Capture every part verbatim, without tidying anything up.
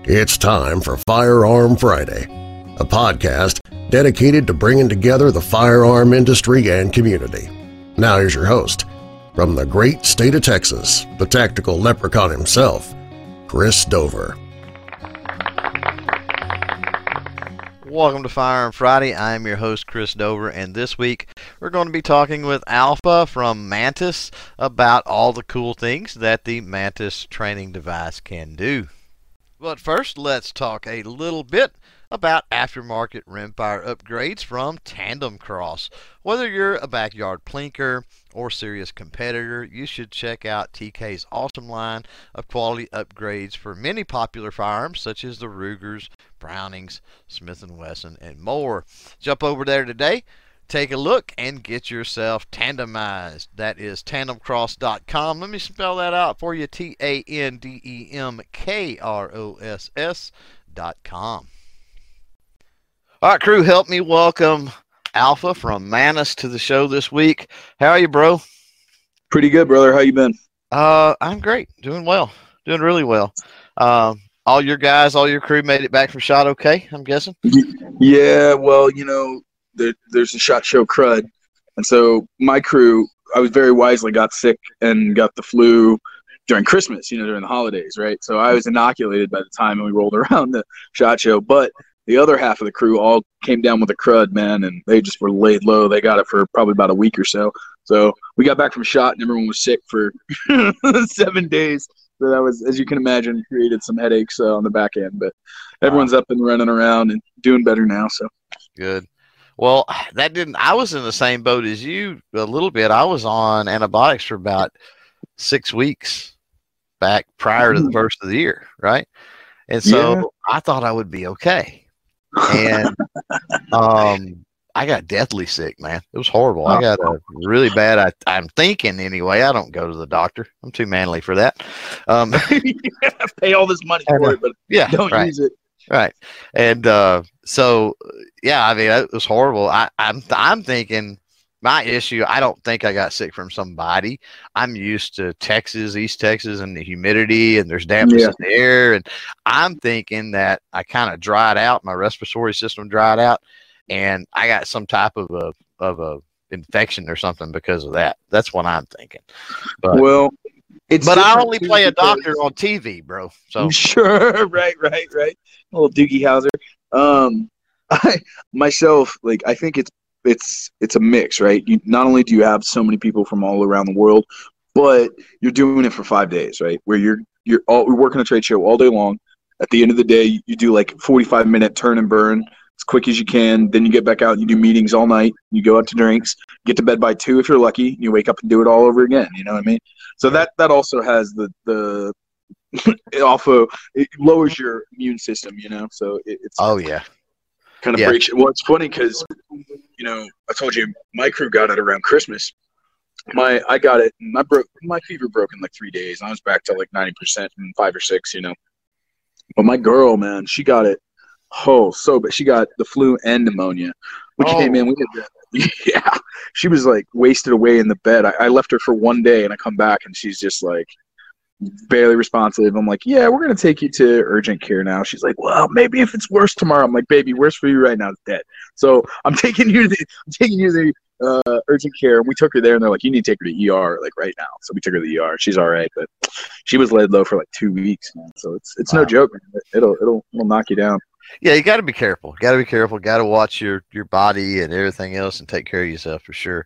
It's time for Firearm Friday, a podcast dedicated to bringing together the firearm industry and community. Now here's your host, from the great state of Texas, the tactical leprechaun himself, Chris Dover. Welcome to Firearm Friday. I am your host, Chris Dover, and this week we're going to be talking with Alpha from Mantis about all the cool things that the Mantis training device can do. But first, let's talk a little bit about aftermarket rimfire upgrades from Tandem Cross. Whether you're a backyard plinker or serious competitor, you should check out T K's awesome line of quality upgrades for many popular firearms such as the Rugers, Brownings, Smith and Wesson, and more. Jump over there today, take a look, and get yourself tandemized. That is tandem cross dot com. Let me spell that out for you, T A N D E M K R O S S dot com. All right, crew, help me welcome Alpha from Mantis to the show this week. How are you, bro? Pretty good, brother. How you been? Uh, I'm great. Doing well. Doing really well. Um, all your guys, all your crew made it back from SHOT okay, I'm guessing? Yeah, well, you know, there, there's a SHOT Show crud. And so my crew, I was very wisely got sick and got the flu during Christmas, you know, during the holidays, right? So I was inoculated by the time we rolled around the SHOT Show. But the other half of the crew all came down with a crud, man, and they just were laid low. They got it for probably about a week or so. So we got back from SHOT, and everyone was sick for seven days. So that was, as you can imagine, created some headaches uh, on the back end. But everyone's up and running around and doing better now. So good. Well, that didn't. I was in the same boat as you a little bit. I was on antibiotics for about six weeks back prior to the first of the year, right? And so yeah. I thought I would be okay. And um, I got deathly sick, man. It was horrible. I got a really bad. I, I'm thinking anyway. I don't go to the doctor. I'm too manly for that. Um, Pay all this money for it, but yeah, don't right, use it. Right. And uh, so, yeah, I mean, it was horrible. I, I'm I'm thinking my issue. I don't think I got sick from somebody. I'm used to Texas, East Texas, and the humidity, and there's dampness Yeah. in the air, and I'm thinking that I kind of dried out. My respiratory system dried out, and I got some type of a of a infection or something because of that. That's what I'm thinking. But Well, it's but I different, only too, play a because- doctor on T V, bro. So Sure, right, right, right. A little Doogie Howser. Um, I myself, like, I think it's it's it's a mix, right? You not only do you have so many people from all around the world, but you're doing it for five days, right? Where you're you're all you're working a trade show all day long. At the end of the day, you do like forty-five minute turn and burn as quick as you can. Then you get back out and you do meetings all night. You go out to drinks, get to bed by two if you're lucky. You wake up and do it all over again. You know what I mean? So that that also has the the it also it lowers your immune system, you know. So it, it's oh yeah. kind of Yeah. breaks. Well, it's funny because, you know, I told you my crew got it around Christmas. My I got it, and I broke my fever broke in like three days. I was back to like ninety percent in five or six, you know. But my girl, man, she got it. Oh, so but she got the flu and pneumonia, which Oh. came in. We had, yeah, she was like wasted away in the bed. I, I left her for one day, and I come back, and she's just like barely responsive. I'm like, yeah, we're gonna take you to urgent care now. She's like, well, maybe if it's worse tomorrow. I'm like, baby, worse for you right now is dead. So I'm taking you to the, I'm taking you to the uh, urgent care. And we took her there, and they're like, you need to take her to E R like right now. So we took her to the E R. She's all right, but she was laid low for like two weeks, man. So it's it's Wow. no joke, man. It'll it'll it'll knock you down. Yeah, you got to be careful. Got to be careful. Got to watch your your body and everything else, and take care of yourself for sure.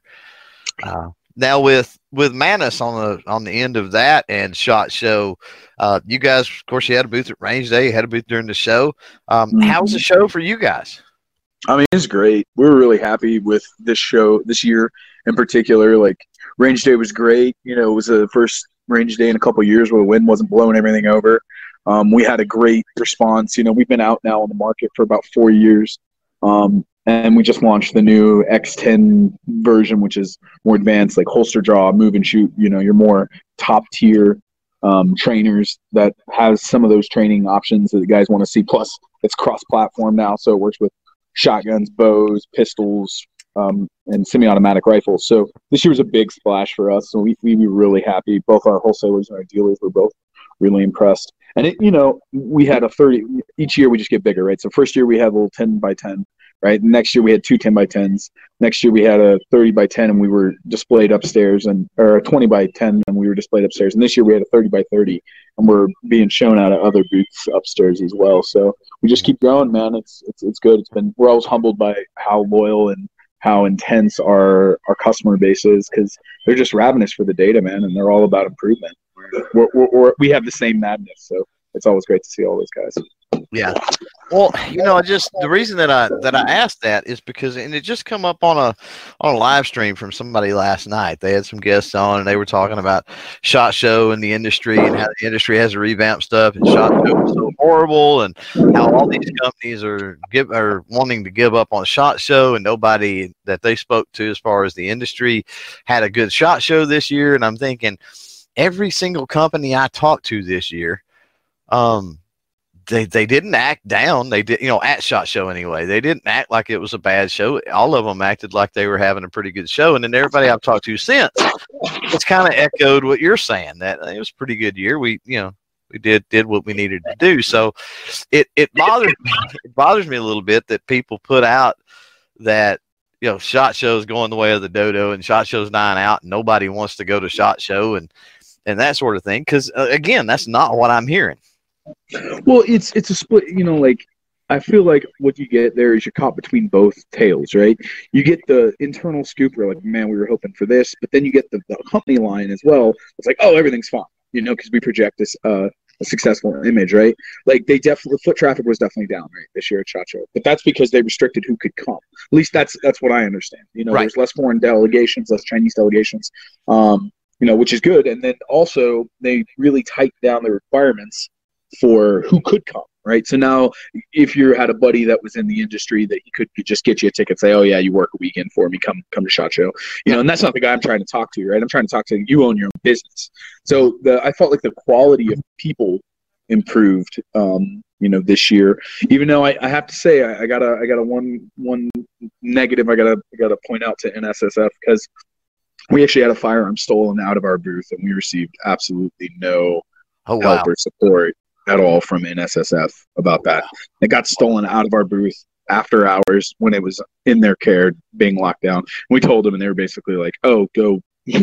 Uh, now with with Mantis on the on the end of that and SHOT Show, uh, you guys, of course, you had a booth at Range Day. You had a booth during the show. Um, Mhm. How was the show for you guys? I mean, it's great. We were really happy with this show this year in particular. Like, Range Day was great. You know, it was the first Range Day in a couple of years where the wind wasn't blowing everything over. Um, we had a great response. You know, we've been out now on the market for about four years. Um, and we just launched the new X ten version, which is more advanced, like holster draw, move and shoot. You know, your more top tier um, trainers that has some of those training options that the guys want to see. Plus, it's cross-platform now, so it works with shotguns, bows, pistols, um, and semi-automatic rifles. So this year was a big splash for us. So we we were really happy. Both our wholesalers and our dealers were both really impressed. And it, you know, we had a thirty each year. We just get bigger, right? So first year we had a little ten by ten, right? Next year we had two ten by tens. Next year we had a thirty by ten, and we were displayed upstairs, and or a twenty by ten, and we were displayed upstairs. And this year we had a thirty by thirty, and we're being shown out at other booths upstairs as well. So we just keep growing, man. It's it's it's good. It's been we're always humbled by how loyal and how intense our our customer base is, because they're just ravenous for the data, man, and they're all about improvement. We're, we're, we're, we have the same madness, so it's always great to see all those guys. Yeah. Well, you know, I just the reason that I that I asked that is because, and it just come up on a on a live stream from somebody last night. They had some guests on, and they were talking about SHOT Show and the industry and how the industry has to revamp stuff, and SHOT Show was so horrible, and how all these companies are give are wanting to give up on SHOT Show, and nobody that they spoke to as far as the industry had a good SHOT Show this year. And I'm thinking, every single company I talked to this year, um. They they didn't act down. They did, you know, at SHOT Show anyway. They didn't act like it was a bad show. All of them acted like they were having a pretty good show. And then everybody I've talked to since, it's kind of echoed what you're saying, that it was a pretty good year. We, you know, we did did what we needed to do. So it it bothers me, it bothers me a little bit that people put out that, you know, SHOT Show is going the way of the dodo, and SHOT Show's dying out, and nobody wants to go to SHOT Show and and that sort of thing. Because uh, again, that's not what I'm hearing. Well, it's it's a split, you know, like I feel like what you get there is you're caught between both tails, right? You get the internal scoop where like, man, we were hoping for this, but then you get the, the company line as well. It's like, oh, everything's fine, you know, because we project this uh, a successful image, right? Like they definitely, foot traffic was definitely down, right, this year at SHOT Show, but that's because they restricted who could come. At least that's that's what I understand. You know, right. There's less foreign delegations, less Chinese delegations, um, you know, which is good. And then also they really tightened down the requirements for who could come, right? So now if you had a buddy that was in the industry that he could, could just get you a ticket, say, oh yeah, you work a weekend for me, come come to SHOT Show, you know, and that's not the guy I'm trying to talk to, right? I'm trying to talk to you, own your own business. So the I felt like the quality of people improved, um, you know, this year. Even though I, I have to say I, I got a I got a one one negative I gotta I gotta point out to N S S F, because we actually had a firearm stolen out of our booth, and we received absolutely no oh, wow. help or support at all from N S S F about that. It got stolen out of our booth after hours when it was in their care, being locked down. We told them, and they were basically like, oh, go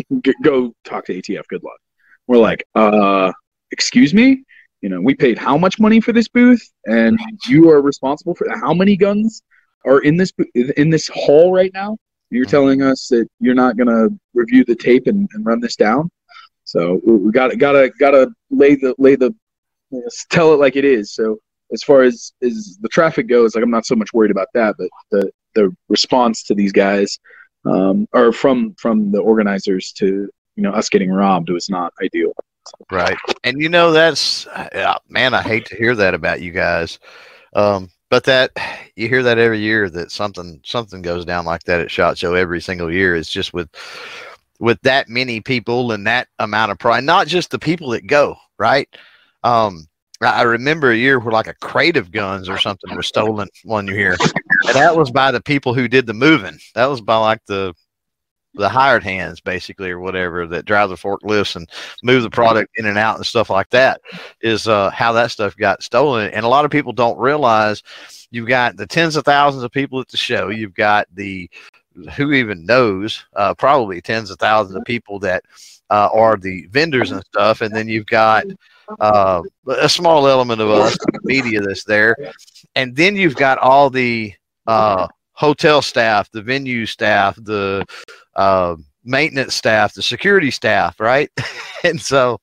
go talk to A T F, good luck. We're like, uh, excuse me? You know, we paid how much money for this booth, and you are responsible for how many guns are in this in this hall right now? You're telling us that you're not going to review the tape and, and run this down? So we got gotta gotta lay the lay the tell it like it is. So as far as, as the traffic goes, like I'm not so much worried about that, but the the response to these guys, um, or from from the organizers to, you know, us getting robbed was not ideal. Right, and you know that's uh, man, I hate to hear that about you guys, um, but that you hear that every year, that something something goes down like that at SHOT Show every single year. It's just with with that many people and that amount of pride, not just the people that go, right? Um, I remember a year where like a crate of guns or something was stolen one year, and that was by the people who did the moving. That was by like the the hired hands, basically, or whatever, that drive the forklifts and move the product in and out and stuff like that, is uh, how that stuff got stolen. And a lot of people don't realize you've got the tens of thousands of people at the show. You've got the, who even knows, uh, probably tens of thousands of people that uh, are the vendors and stuff. And then you've got uh, a small element of us, the media that's there. And then you've got all the uh, hotel staff, the venue staff, the uh, maintenance staff, the security staff, right? And so,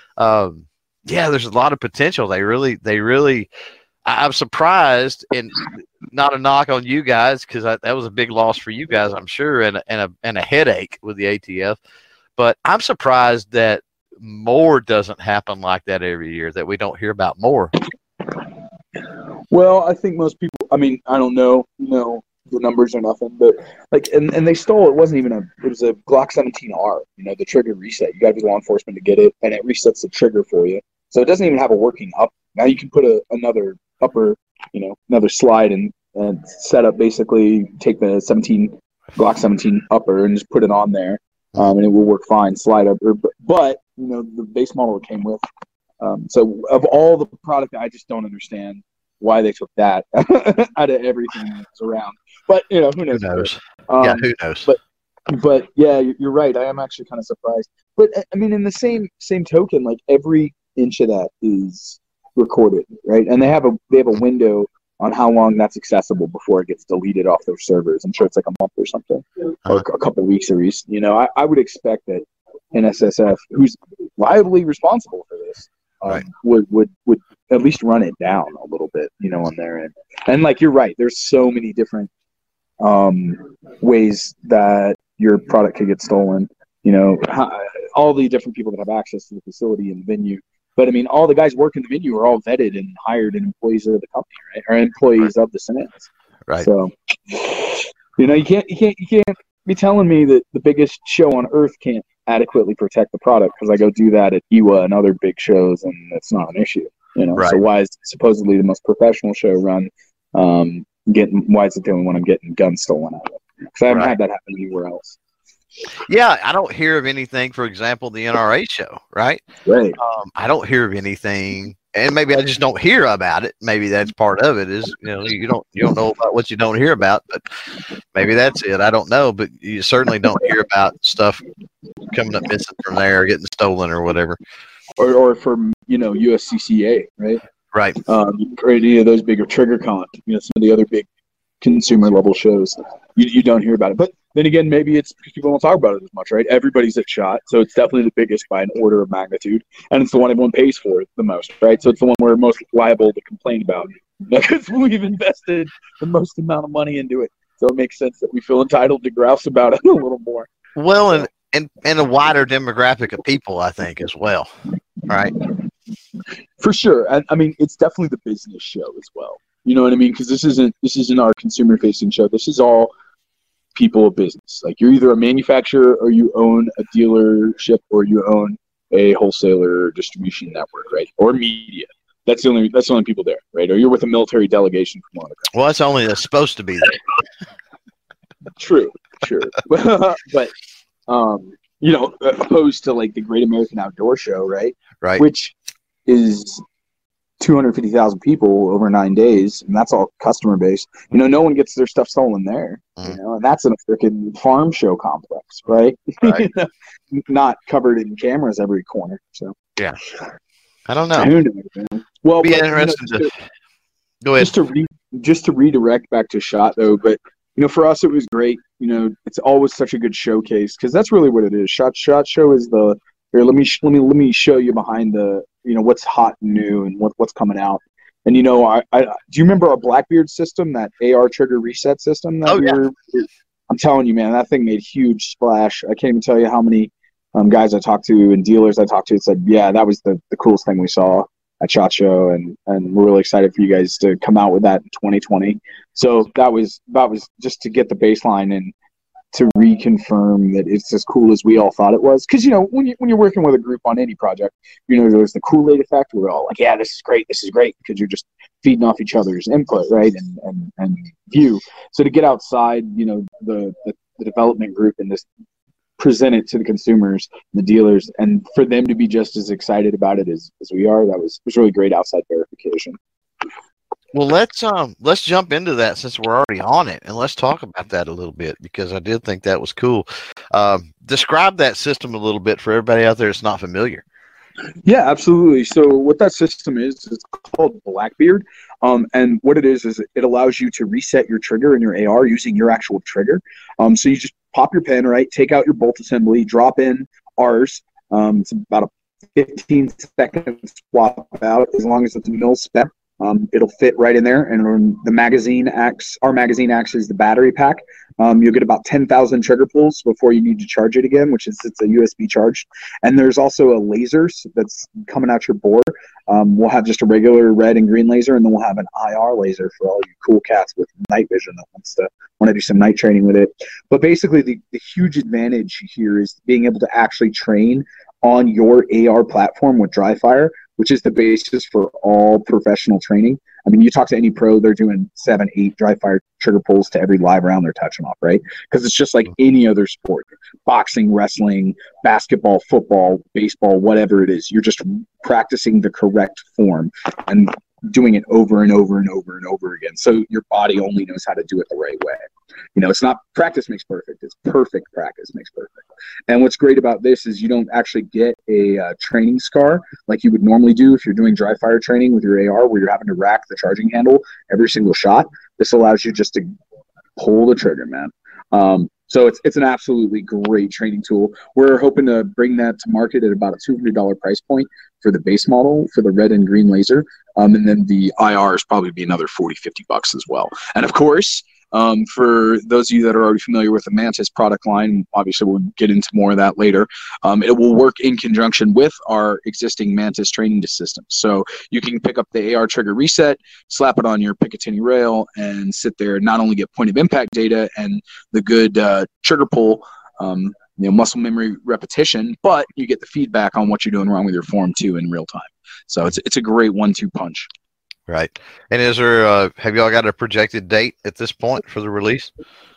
um, yeah, there's a lot of potential. They really, they really, I, I'm surprised, and not a knock on you guys, because that was a big loss for you guys, I'm sure, and, and, a, and a headache with the A T F. But I'm surprised that more doesn't happen like that every year, that we don't hear about more. Well, I think most people, I mean, I don't know, you know, the numbers or nothing, but like, and, and they stole, it wasn't even a, it was a Glock seventeen R, you know, the trigger reset. You got to be law enforcement to get it, and it resets the trigger for you. So it doesn't even have a working up. Now you can put a, another upper, you know, another slide and, and set up, basically take the seventeen, Glock seventeen upper and just put it on there, um, and it will work fine, slide up. But, you know, the base model it came with, Um, so of all the product, I just don't understand why they took that out of everything that's around. But you know, who knows? Who knows? Um, yeah, who knows? But but yeah, you're right. I am actually kind of surprised. But I mean, in the same same token, like every inch of that is recorded, right? And they have a they have a window on how long that's accessible before it gets deleted off their servers. I'm sure it's like a month or something, uh-huh. or a couple of weeks at least. You know, I, I would expect that N S S F, who's liably responsible for this, um, right. would would would at least run it down a little bit, you know, on their end. And like you're right, there's so many different um, ways that your product could get stolen. You know, how, all the different people that have access to the facility and the venue. But I mean, all the guys working the venue are all vetted and hired and employees of the company, right? Or employees right. of the Senate. Right. So, you know, you can't you can't you can't be telling me that the biggest show on earth can't adequately protect the product, because I go do that at E W A and other big shows, and it's not an issue. You know, right. So why is supposedly the most professional show run um, getting? Why is it the only one I'm getting guns stolen out of? Because I haven't right. had that happen anywhere else. Yeah, I don't hear of anything. For example, the N R A show, right? Right. Um, I don't hear of anything, and maybe I just don't hear about it. Maybe that's part of it. Is you know you don't you don't know about what you don't hear about, but maybe that's it. I don't know, but you certainly don't hear about stuff coming up missing from there, getting stolen or whatever. Or or from you know U S C C A, right? Right. Um, or any of those bigger TriggerCon, you know, some of the other big consumer level shows, you you don't hear about it, but. Then again, maybe it's because people don't talk about it as much, right? Everybody's at SHOT, so it's definitely the biggest by an order of magnitude, and it's the one everyone pays for the most, right? So it's the one we're most liable to complain about because we've invested the most amount of money into it. So it makes sense that we feel entitled to grouse about it a little more. Well, and and, and a wider demographic of people, I think, as well, right? For sure. I, I mean, it's definitely the business show as well. You know what I mean? Because this isn't this isn't our consumer-facing show. This is all people of business. Like you're either a manufacturer or you own a dealership or you own a wholesaler distribution network, right? Or media. That's the only that's the only people there, right? Or you're with a military delegation from one of the Well, that's only that's supposed to be there. True, true. But um, you know, opposed to like the Great American Outdoor Show, right? Right. Which is two hundred fifty thousand people over nine days, and that's all customer base. You know, no one gets their stuff stolen there. Mm. You know, and that's in a freaking farm show complex, right? Right. Not covered in cameras every corner. So yeah, I don't know. Who knows, well, be but, interesting you know, to go ahead. Just to re, just to redirect back to SHOT though, but you know, for us it was great. You know, it's always such a good showcase because that's really what it is. SHOT SHOT Show is the here. Let me let me let me show you behind the. You know what's hot and new and what, what's coming out. And you know, I, I do you remember our Blackbeard system, that A R trigger reset system? That oh we yeah. Were, I'm telling you, man, that thing made huge splash. I can't even tell you how many um, guys I talked to and dealers I talked to said, yeah, that was the, the coolest thing we saw at SHOT Show, and and we're really excited for you guys to come out with that in twenty twenty. So that was that was just to get the baseline and to reconfirm that it's as cool as we all thought it was. Because, you know, when, you, when you're working with a group on any project, you know, there's the Kool-Aid effect. We're all like, yeah, this is great. This is great. Because you're just feeding off each other's input, right, and, and, and view. So to get outside, you know, the, the, the development group and this present it to the consumers, the dealers, and for them to be just as excited about it as, as we are, that was, was really great outside verification. Well, let's um let's jump into that since we're already on it, and let's talk about that a little bit because I did think that was cool. Um, describe that system a little bit for everybody out there that's not familiar. Yeah, absolutely. So what that system is, it's called Blackbeard, um, and what it is is it allows you to reset your trigger in your A R using your actual trigger. Um, so you just pop your pin, right? Take out your bolt assembly, drop in ours. Um, it's about a fifteen second swap out as long as it's mil spec. Um, it'll fit right in there, and the magazine acts. Our magazine acts as the battery pack. Um, you'll get about ten thousand trigger pulls before you need to charge it again, which is it's a U S B charge. And there's also a laser that's coming out your bore. Um, we'll have just a regular red and green laser, and then we'll have an I R laser for all you cool cats with night vision that wants to want to do some night training with it. But basically, the, the huge advantage here is being able to actually train on your A R platform with dry fire which is the basis for all professional training. I mean, you talk to any pro, they're doing seven, eight dry fire trigger pulls to every live round they're touching off, right? Because it's just like any other sport. Boxing, wrestling, basketball, football, baseball, whatever it is. You're just practicing the correct form and doing it over and over and over and over again. So your body only knows how to do it the right way. You know, it's not practice makes perfect. It's perfect practice makes perfect. And what's great about this is you don't actually get a uh, training scar like you would normally do if you're doing dry fire training with your A R, where you're having to rack the charging handle every single shot. This allows you just to pull the trigger, man. Um, so it's it's an absolutely great training tool. We're hoping to bring that to market at about a two hundred dollars price point for the base model for the red and green laser. Um, and then the I R is probably be another forty, fifty bucks as well. And of course, Um, for those of you that are already familiar with the Mantis product line, obviously we'll get into more of that later. Um, it will work in conjunction with our existing Mantis training system. So you can pick up the A R trigger reset, slap it on your Picatinny rail, and sit there and not only get point of impact data and the good uh, trigger pull, um, you know, muscle memory repetition, but you get the feedback on what you're doing wrong with your form too in real time. So it's it's a great one two punch. Right. And is there, uh, have y'all got a projected date at this point for the release?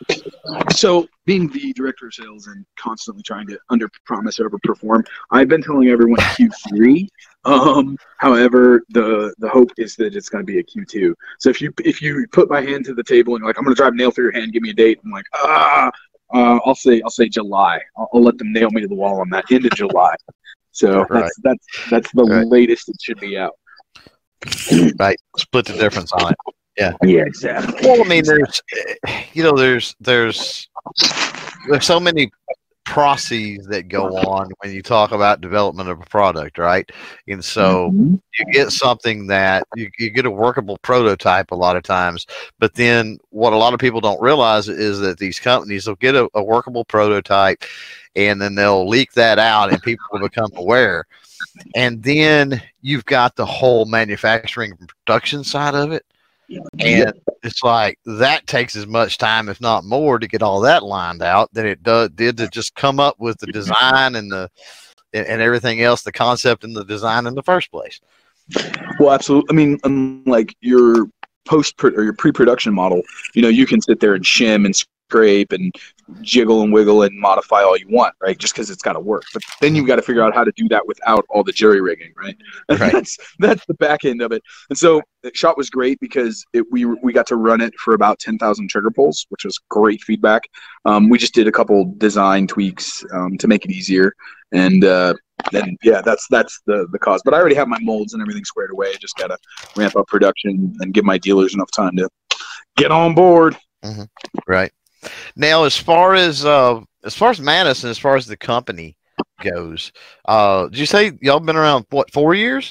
So being the director of sales and constantly trying to under promise, over perform, I've been telling everyone Q three. Um, however, the, the hope is that it's going to be a Q two. So if you, if you put my hand to the table and you're like, I'm going to drive a nail through your hand, give me a date. I'm like, ah, uh, I'll say, I'll say July. I'll, I'll let them nail me to the wall on that end of July. So right. that's, that's, that's the right. latest it should be out. Right, split the difference on it. Yeah, yeah, exactly. Well, I mean, there's, you know, there's there's there's so many processes that go on when you talk about development of a product, right? And so mm-hmm. you get something that you, you get a workable prototype a lot of times, but then what a lot of people don't realize is that these companies will get a, a workable prototype, and then they'll leak that out, and people will become aware. And then you've got the whole manufacturing and production side of it. And it's like that takes as much time, if not more, to get all that lined out than it does, did to just come up with the design and the and everything else, the concept and the design in the first place. Well, absolutely. I mean, unlike your post or your pre-production model, you know, you can sit there and shim and scrape and jiggle and wiggle and modify all you want, right? Just because it's got to work. But then you've got to figure out how to do that without all the jury rigging, right? And right. that's that's the back end of it. And so the shot was great because it, we we got to run it for about ten thousand trigger pulls, which was great feedback. Um, we just did a couple design tweaks um, to make it easier, and uh, then yeah, that's that's the the cause. But I already have my molds and everything squared away. I just got to ramp up production and give my dealers enough time to get on board. Mm-hmm. Right. Now, as far as uh, as far as Mantis and as far as the company goes, uh, did you say y'all been around what four years?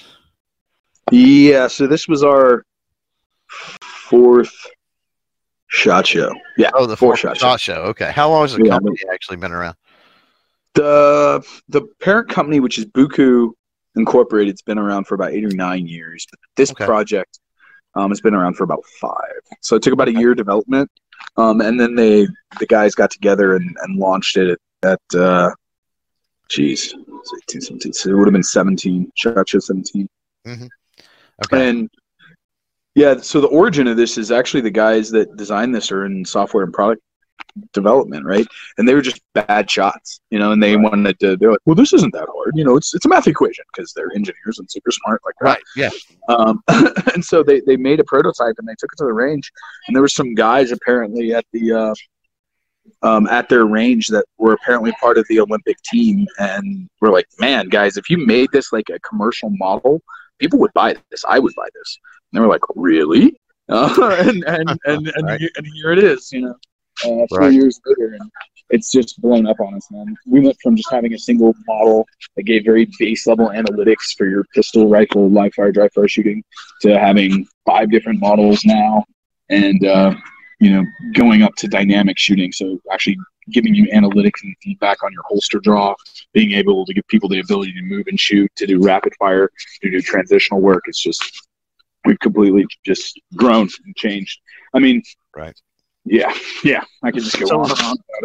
Yeah, so this was our fourth shot show. Yeah, oh, the fourth, fourth shot, shot show. show. Okay, how long has the yeah, company I mean, actually been around? The the parent company, which is Buku Incorporated, has been around for about eight or nine years. But this okay. project um, has been around for about five. So it took about a year development. Um, and then they, the guys got together and, and launched it at, at uh, geez, eighteen, seventeen, so it would have been seventeen, Shot Show seventeen. Mm-hmm. Okay. And yeah, so the origin of this is actually the guys that designed this are in software and product development, right? And they were just bad shots, you know, and they right. wanted to do it. Well, this isn't that hard, you know, it's it's a math equation because they're engineers and super smart like that. Right, yeah. Um, and so they, they made a prototype and they took it to the range, and there were some guys apparently at the uh, um, at their range that were apparently part of the Olympic team, and we're like, man, guys, if you made this like a commercial model, people would buy this. I would buy this. And they were like, really? Uh, and and and and, right. and here it is, you know. Uh, four right. years later, and it's just blown up on us, man. We went from just having a single model that gave very base level analytics for your pistol, rifle, live fire, dry fire shooting, to having five different models now, and uh, you know, going up to dynamic shooting. So actually giving you analytics and feedback on your holster draw, being able to give people the ability to move and shoot, to do rapid fire, to do transitional work. It's just we've completely just grown and changed. I mean, right. Yeah, yeah, I could just go so, on and on about it.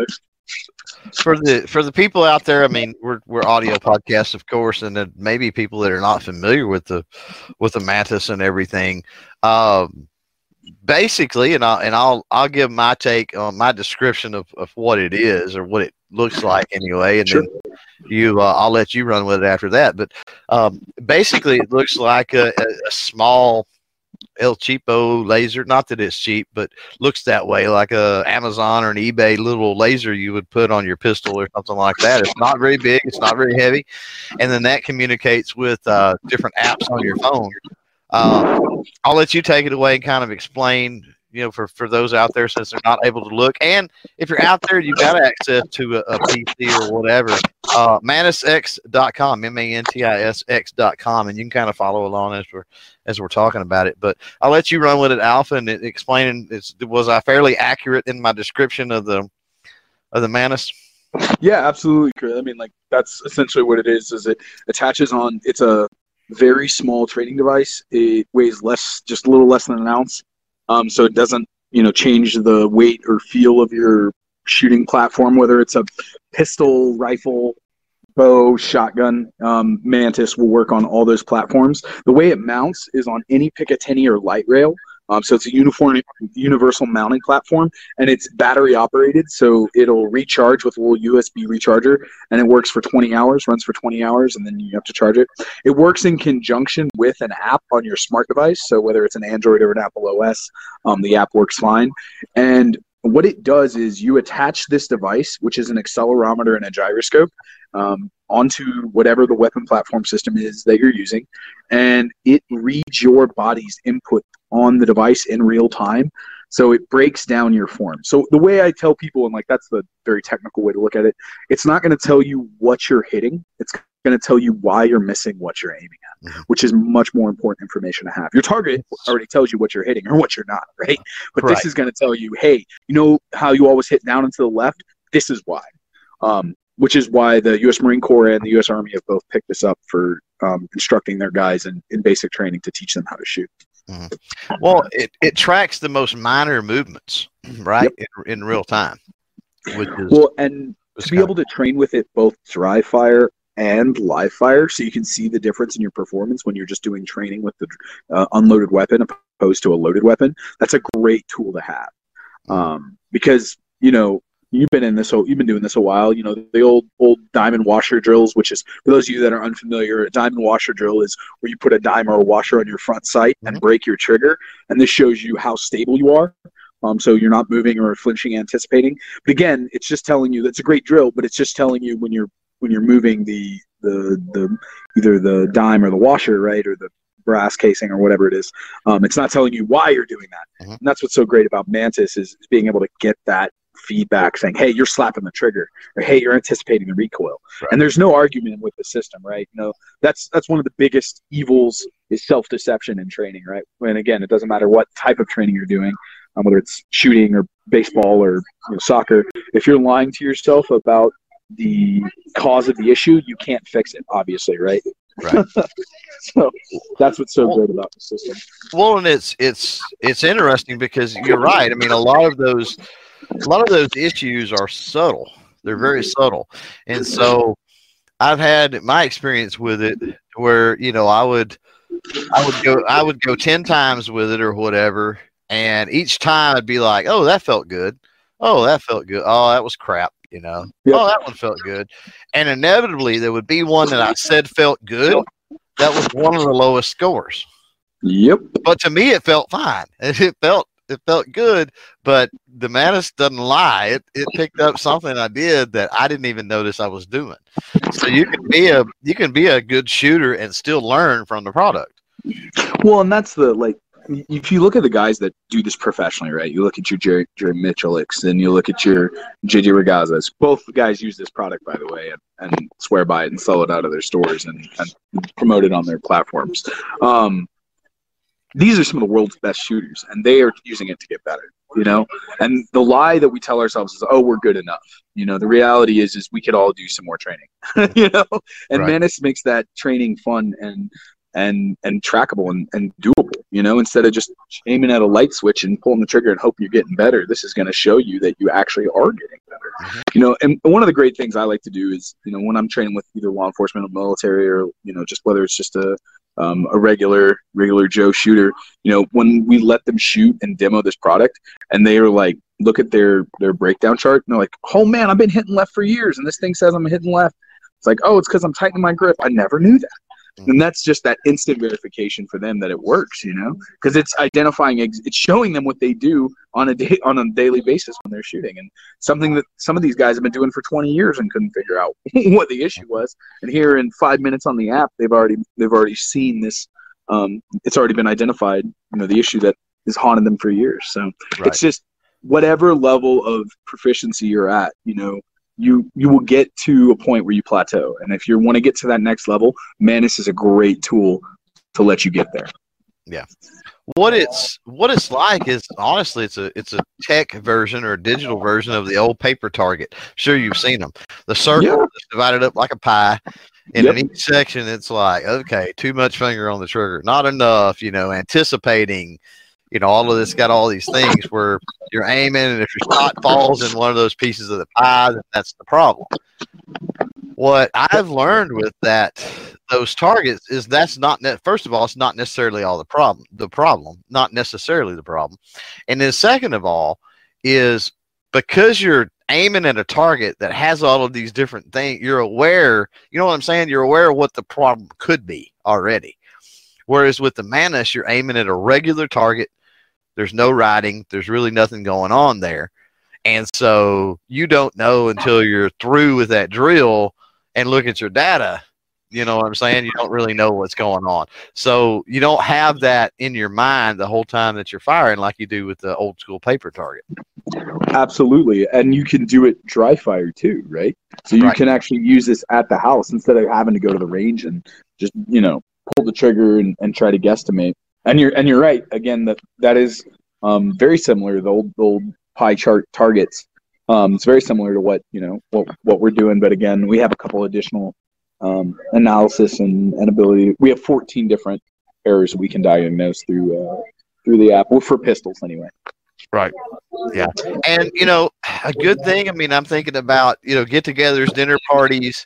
for the for the people out there, I mean, we're we're audio podcasts, of course, and then maybe people that are not familiar with the with the Mantis and everything. Um, basically, and I'll and I'll I'll give my take on my description of, of what it is or what it looks like anyway, and sure. then you uh, I'll let you run with it after that. But um, basically, it looks like a, a, a small El Cheapo laser. Not that it's cheap, but looks that way, like a Amazon or an eBay little laser you would put on your pistol or something like that. It's not very big, it's not very heavy, and then that communicates with uh, different apps on your phone. Uh, I'll let you take it away and kind of explain, you know, for, for those out there, since they're not able to look. And if you're out there, you've got access to a, a P C or whatever, uh, mantis x dot com, M A N T I S X dot com, and you can kind of follow along as we're as we're talking about it. But I'll let you run with it, Alpha, and it, explaining. It's, was I fairly accurate in my description of the of the Mantis? Yeah, absolutely. I mean, like, that's essentially what it is. Is it attaches on? It's a very small training device. It weighs less, just a little less than an ounce. Um, so it doesn't, you know, change the weight or feel of your shooting platform, whether it's a pistol, rifle, bow, shotgun. Um, Mantis will work on all those platforms. The way it mounts is on any Picatinny or light rail. Um, so it's a uniform, universal mounting platform, and it's battery operated. So it'll recharge with a little U S B recharger, and it works for twenty hours, runs for twenty hours, and then you have to charge it. It works in conjunction with an app on your smart device. So whether it's an Android or an Apple O S, um, the app works fine. And what it does is you attach this device, which is an accelerometer and a gyroscope, um, onto whatever the weapon platform system is that you're using, and it reads your body's input on the device in real time. So it breaks down your form. So the way I tell people, and like that's the very technical way to look at it, it's not going to tell you what you're hitting. It's going to tell you why you're missing what you're aiming at, mm-hmm. which is much more important information to have. Your target already tells you what you're hitting or what you're not, right? But right. This is going to tell you, hey, you know how you always hit down and to the left? This is why. Um, which is why the U S Marine Corps and the U S Army have both picked this up for um, instructing their guys in, in basic training to teach them how to shoot. Mm-hmm. Well, it, it tracks the most minor movements, right, yep. in, in real time. Which is, well, and to be able to train with it both dry fire and live fire, so you can see the difference in your performance when you're just doing training with the uh, unloaded weapon opposed to a loaded weapon, that's a great tool to have. Um, because, you know, You've been in this. You've been doing this a while. You know the old old diamond washer drills, which is for those of you that are unfamiliar. A diamond washer drill is where you put a dime or a washer on your front sight and mm-hmm. break your trigger, and this shows you how stable you are. Um, so you're not moving or flinching, anticipating. But again, it's just telling you that's a great drill, but it's just telling you when you're when you're moving the the the either the dime or the washer, right, or the brass casing or whatever it is. Um, it's not telling you why you're doing that, mm-hmm. and that's what's so great about Mantis is, is being able to get that feedback saying, hey, you're slapping the trigger, or hey, you're anticipating the recoil. Right. And there's no argument with the system, right? You know, that's that's one of the biggest evils is self-deception in training, right? And again, it doesn't matter what type of training you're doing, um, whether it's shooting or baseball or you know, soccer. If you're lying to yourself about the cause of the issue, you can't fix it, obviously, right? Right. So that's what's so great about the system. Well, and it's it's it's interesting because you're right. I mean, a lot of those a lot of those issues are subtle. They're very subtle. And so I've had my experience with it where, you know, I would I would go I would go ten times with it or whatever, and each time I'd be like, "Oh, that felt good. Oh, that felt good. Oh, that was crap." You know, yep. Oh, that one felt good. And inevitably, there would be one that I said felt good. That was one of the lowest scores. Yep. But to me, it felt fine. It felt it felt good. But the Mantis doesn't lie. It it picked up something I did that I didn't even notice I was doing. So you can be a you can be a good shooter and still learn from the product. Well, and that's the like. If you look at the guys that do this professionally, right? You look at your Jerry, Jerry Micheliks, and you look at your J J Regazas. Both guys use this product, by the way, and, and swear by it and sell it out of their stores and, and promote it on their platforms. Um, these are some of the world's best shooters, and they are using it to get better, you know? And the lie that we tell ourselves is, oh, we're good enough. You know, the reality is, is we could all do some more training, you know? And right. Mantis makes that training fun and and and trackable and, and doable, you know, instead of just aiming at a light switch and pulling the trigger and hoping you're getting better. This is going to show you that you actually are getting better. Mm-hmm. You know, and one of the great things I like to do is, you know, when I'm training with either law enforcement or military, or, you know, just whether it's just a um, a regular regular Joe shooter, you know, when we let them shoot and demo this product, and they are like, look at their their breakdown chart, and they're like, oh man, I've been hitting left for years, and this thing says I'm hitting left. It's like, oh, it's because I'm tightening my grip. I never knew that. And that's just that instant verification for them that it works, you know, because it's identifying, it's showing them what they do on a day, on a daily basis when they're shooting, and something that some of these guys have been doing for twenty years and couldn't figure out what the issue was. And here in five minutes on the app, they've already they've already seen this. Um, it's already been identified, you know, the issue that has haunted them for years. So right. It's just whatever level of proficiency you're at, you know. You you will get to a point where you plateau, and if you want to get to that next level, Mantis is a great tool to let you get there. Yeah, what it's what it's like is honestly, it's a it's a tech version or a digital version of the old paper target. Sure, you've seen them. The circle yeah. is divided up like a pie, and yep. in each section, it's like, okay, too much finger on the trigger, not enough. You know, anticipating. You know, all of this got all these things where you're aiming, and if your shot falls in one of those pieces of the pie, then that's the problem. What I've learned with that, those targets, is that's not, first of all, it's not necessarily all the problem, the problem, not necessarily the problem. And then second of all, is because you're aiming at a target that has all of these different things, you're aware, you know what I'm saying? You're aware of what the problem could be already. Whereas with the Mantis, you're aiming at a regular target. There's no riding. There's really nothing going on there. And so you don't know until you're through with that drill and look at your data. You know what I'm saying? You don't really know what's going on. So you don't have that in your mind the whole time that you're firing like you do with the old school paper target. Absolutely. And you can do it dry fire too, right? So you right. can actually use this at the house instead of having to go to the range and just, you know, pull the trigger and, and try to guesstimate. And you're and you're right. Again, that that is um, very similar to the old old pie chart targets. Um, it's very similar to what you know what what we're doing. But again, we have a couple additional um, analysis and, and ability. We have fourteen different errors we can diagnose through uh, through the app. Well, for pistols anyway. Right. Yeah. And you know, a good thing. I mean, I'm thinking about you know get-togethers, dinner parties,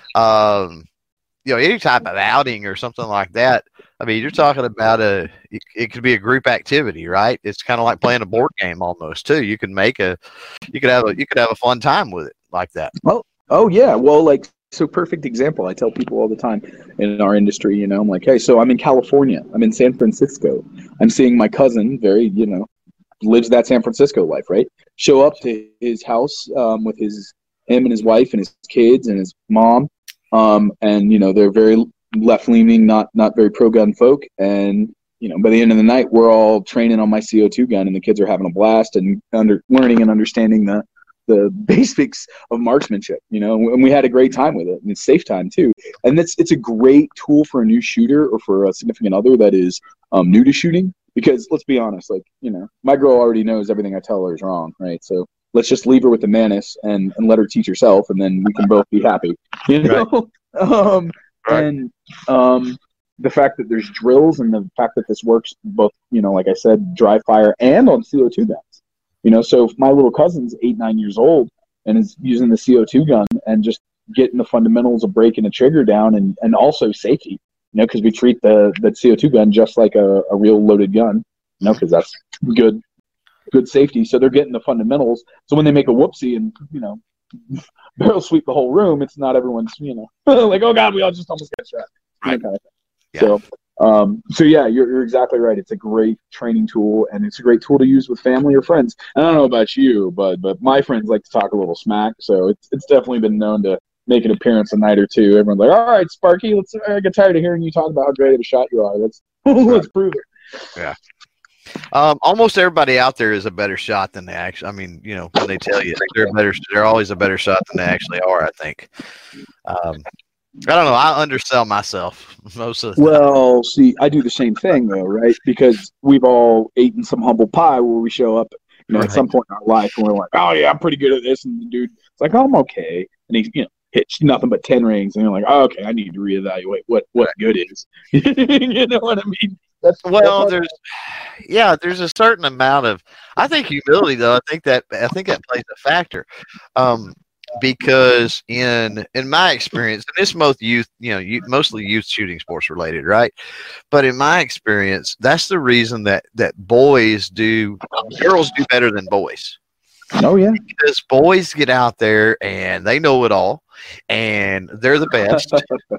um, you know, any type of outing or something like that. I mean, you're talking about a, it, it could be a group activity, right? It's kind of like playing a board game almost too. You can make a, you could have a, you could have a fun time with it like that. Oh, oh yeah. Well, like, so perfect example. I tell people all the time in our industry, you know, I'm like, hey, so I'm in California. I'm in San Francisco. I'm seeing my cousin, very, you know, lives that San Francisco life, right? Show up to his house um, with his, him and his wife and his kids and his mom. Um, and, you know, they're very left-leaning, not not very pro-gun folk, and you know, by the end of the night, we're all training on my C O two gun, and the kids are having a blast and under learning and understanding the the basics of marksmanship. You know, and we had a great time with it, and it's safe time too. And it's it's a great tool for a new shooter or for a significant other that is um, new to shooting. Because let's be honest, like you know, my girl already knows everything I tell her is wrong, right? So let's just leave her with the Mantis and and let her teach herself, and then we can both be happy. You know. Right. um, Right. And um, the fact that there's drills and the fact that this works both, you know, like I said, dry fire and on C O two guns. You know, so if my little cousin's eight, nine years old and is using the C O two gun and just getting the fundamentals of breaking a trigger down and, and also safety, you know, because we treat the, the C O two gun just like a, a real loaded gun, you know, because that's good, good safety. So they're getting the fundamentals. So when they make a whoopsie and, you know, barrel sweep the whole room, it's not everyone's, you know, like, oh God, we all just almost got shot. Right. Kind of yeah. So, um, so yeah, you're, you're exactly right. It's a great training tool, and it's a great tool to use with family or friends. And I don't know about you, but but my friends like to talk a little smack, so it's it's definitely been known to make an appearance a night or two. Everyone's like, all right, Sparky, let's. I get tired of hearing you talk about how great of a shot you are. Let's let's prove it. Yeah. Um, almost everybody out there is a better shot than they actually. I mean, you know, when they tell you they're better, they're always a better shot than they actually are. I think. Um, I don't know. I undersell myself most of the time. Well, see, I do the same thing though, right? Because we've all eaten some humble pie where we show up, you know, right. at some point in our life, and we're like, "Oh yeah, I'm pretty good at this," and the dude, it's like, "Oh, I'm okay," and he's, you know, hits nothing but ten rings, and you're like, "Oh, okay, I need to reevaluate what what good is." You know what I mean? That's well, that's there's yeah, there's a certain amount of, I think humility though. I think that I think that plays a factor, um, because in in my experience, and this most youth, you know, you, mostly youth shooting sports related, right? But in my experience, that's the reason that that boys do, girls do better than boys. Oh yeah, because boys get out there and they know it all, and they're the best,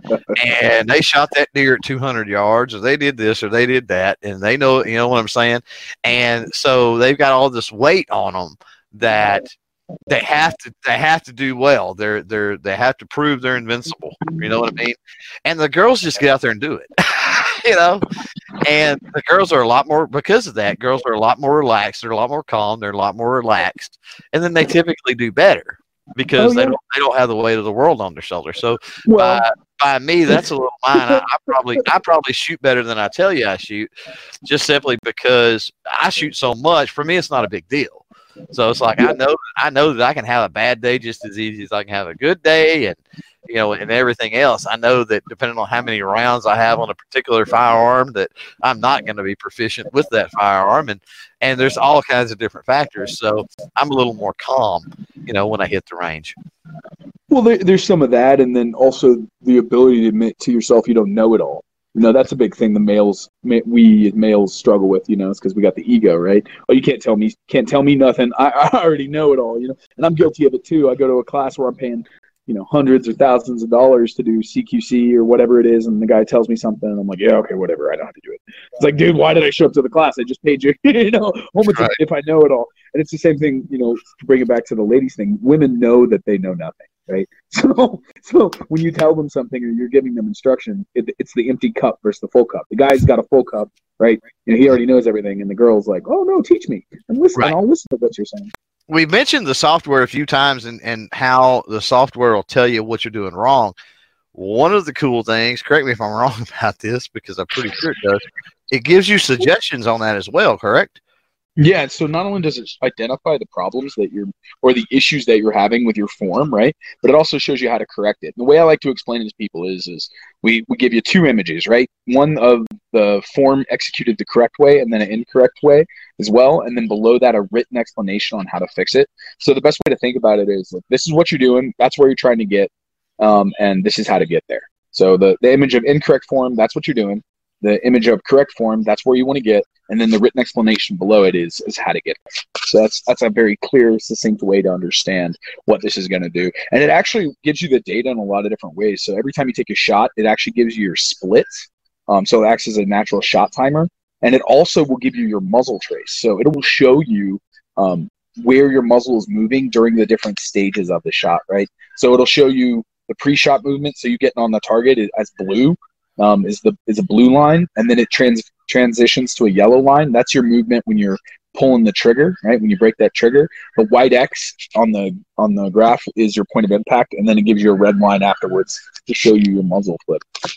and they shot that deer at two hundred yards, or they did this, or they did that, and they know, you know what I'm saying? And so they've got all this weight on them that they have to they have to do well. They're they're they have to prove they're invincible. You know what I mean? And the girls just get out there and do it. You know, and the girls are a lot more, because of that, girls are a lot more relaxed. They're a lot more calm. They're a lot more relaxed, and then they typically do better because oh, yeah. they don't they don't have the weight of the world on their shoulders. So well, by by me, that's a little mine. I, I probably I probably shoot better than I tell you I shoot, just simply because I shoot so much. For me, it's not a big deal. So it's like I know I know that I can have a bad day just as easy as I can have a good day, and you know, and everything else. I know that depending on how many rounds I have on a particular firearm, that I'm not going to be proficient with that firearm, and and there's all kinds of different factors. So I'm a little more calm, you know, when I hit the range. Well, there, there's some of that, and then also the ability to admit to yourself you don't know it all. You know, that's a big thing the males, we males struggle with, you know, it's because we got the ego, right? Oh, you can't tell me, can't tell me nothing. I, I already know it all, you know, and I'm guilty of it too. I go to a class where I'm paying, you know, hundreds or thousands of dollars to do C Q C or whatever it is, and the guy tells me something, and I'm like, yeah, okay, whatever, I know how to do it. It's like, dude, why did I show up to the class? I just paid you, you know, almost right. if I know it all. And it's the same thing, you know, to bring it back to the ladies thing. Women know that they know nothing. Right. So, so when you tell them something or you're giving them instruction, it, it's the empty cup versus the full cup. The guy's got a full cup, right? You know, he already knows everything, and the girl's like, "Oh no, teach me and listen. Right. And I'll listen to what you're saying." We mentioned the software a few times, and and how the software will tell you what you're doing wrong. One of the cool things, correct me if I'm wrong about this, because I'm pretty sure it does. It gives you suggestions on that as well, correct? Yeah, so not only does it identify the problems that you're, or the issues that you're having with your form, right? But it also shows you how to correct it. And the way I like to explain it to people is, is we, we give you two images, right? One of the form executed the correct way, and then an incorrect way as well. And then below that, a written explanation on how to fix it. So the best way to think about it is, like, this is what you're doing, that's where you're trying to get, um, and this is how to get there. So the, the image of incorrect form, that's what you're doing. The image of correct form, that's where you want to get, and then the written explanation below it is is how to get there. So that's that's a very clear, succinct way to understand what this is going to do. And it actually gives you the data in a lot of different ways. So every time you take a shot, it actually gives you your splits. Um, so it acts as a natural shot timer. And it also will give you your muzzle trace. So it will show you um, where your muzzle is moving during the different stages of the shot, right? So it'll show you the pre-shot movement. So you getting on the target as blue. Um, is the is a blue line, and then it trans transitions to a yellow line. That's your movement when you're pulling the trigger, right? When you break that trigger, the white X on the on the graph is your point of impact, and then it gives you a red line afterwards to show you your muzzle flip.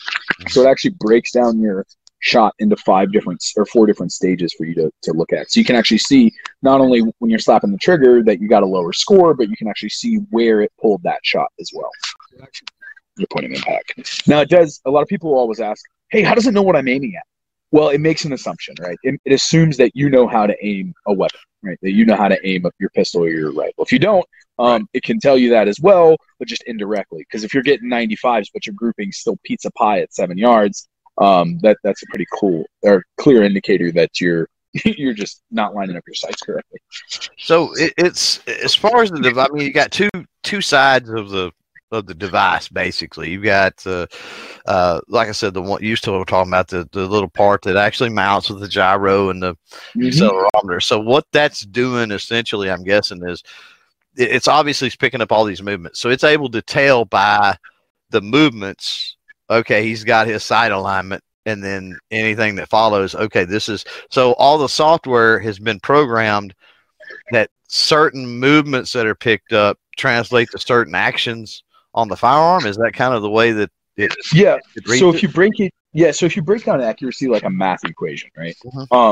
So it actually breaks down your shot into five different or four different stages for you to to look at. So you can actually see not only when you're slapping the trigger that you got a lower score, but you can actually see where it pulled that shot as well. Your point of impact. Now it does, a lot of people always ask, hey, how does it know what I'm aiming at? Well, it makes an assumption, right? It, it assumes that you know how to aim a weapon, right? That you know how to aim your pistol or your rifle. If you don't, um, right. it can tell you that as well, but just indirectly. Because if you're getting ninety-fives, but your grouping's still pizza pie at seven yards, um, that that's a pretty cool or clear indicator that you're you're just not lining up your sights correctly. So it, it's as far as the device. I mean, you got two two sides of the of the device, basically. You've got, uh, uh, like I said, the one you still were talking about, the, the little part that actually mounts with the gyro and the mm-hmm. accelerometer. So what that's doing, essentially, I'm guessing, is it, it's obviously picking up all these movements. So it's able to tell by the movements, okay, he's got his sight alignment, and then anything that follows, okay, this is, so all the software has been programmed that certain movements that are picked up translate to certain actions on the firearm. Is that kind of the way that it yeah it so if it? you break it yeah so if you break down accuracy like a math equation, right? Mm-hmm. um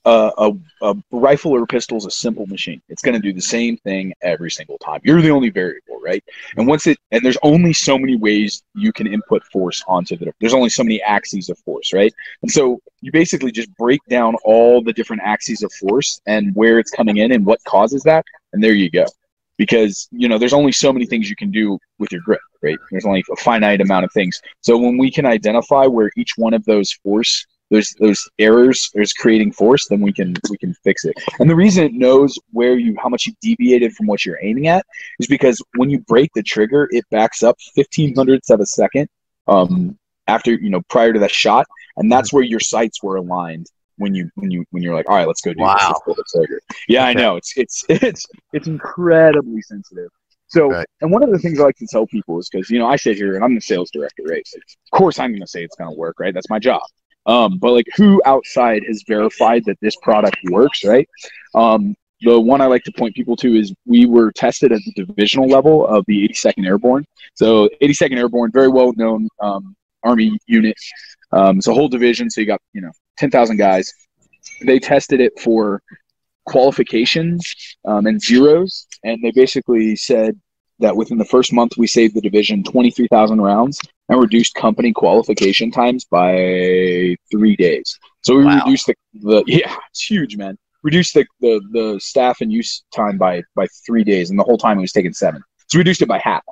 a, a, a rifle or a pistol is a simple machine. It's going to do the same thing every single time. You're the only variable, right? And once it, and there's only so many ways you can input force onto the, there's only so many axes of force, right? And so you basically just break down all the different axes of force and where it's coming in and what causes that. And there you go. Because, you know, there's only so many things you can do with your grip, right? There's only a finite amount of things. So when we can identify where each one of those force, those those errors is creating force, then we can we can fix it. And the reason it knows where you how much you deviated from what you're aiming at is because when you break the trigger, it backs up fifteen hundredths of a second um, after, you know, prior to that shot, and that's where your sights were aligned. When you when you when you're like, all right, let's go do wow. this. Let's pull the trigger. Yeah, okay. I know it's it's it's it's incredibly sensitive. So, right. And one of the things I like to tell people is because you know I sit here and I'm the sales director, right? So of course, I'm going to say it's going to work, right? That's my job. Um, but like, who outside has verified that this product works, right? Um, the one I like to point people to is we were tested at the divisional level of the eighty-second Airborne. So, eighty-second Airborne, very well known um, Army unit. Um, it's a whole division, so you got you know. ten thousand guys. They tested it for qualifications um, and zeros, and they basically said that within the first month we saved the division twenty-three thousand rounds and reduced company qualification times by three days. So we wow. reduced the, the yeah, it's huge, man. Reduced the, the the staff and use time by by three days, and the whole time it was taking seven. So we reduced it by half.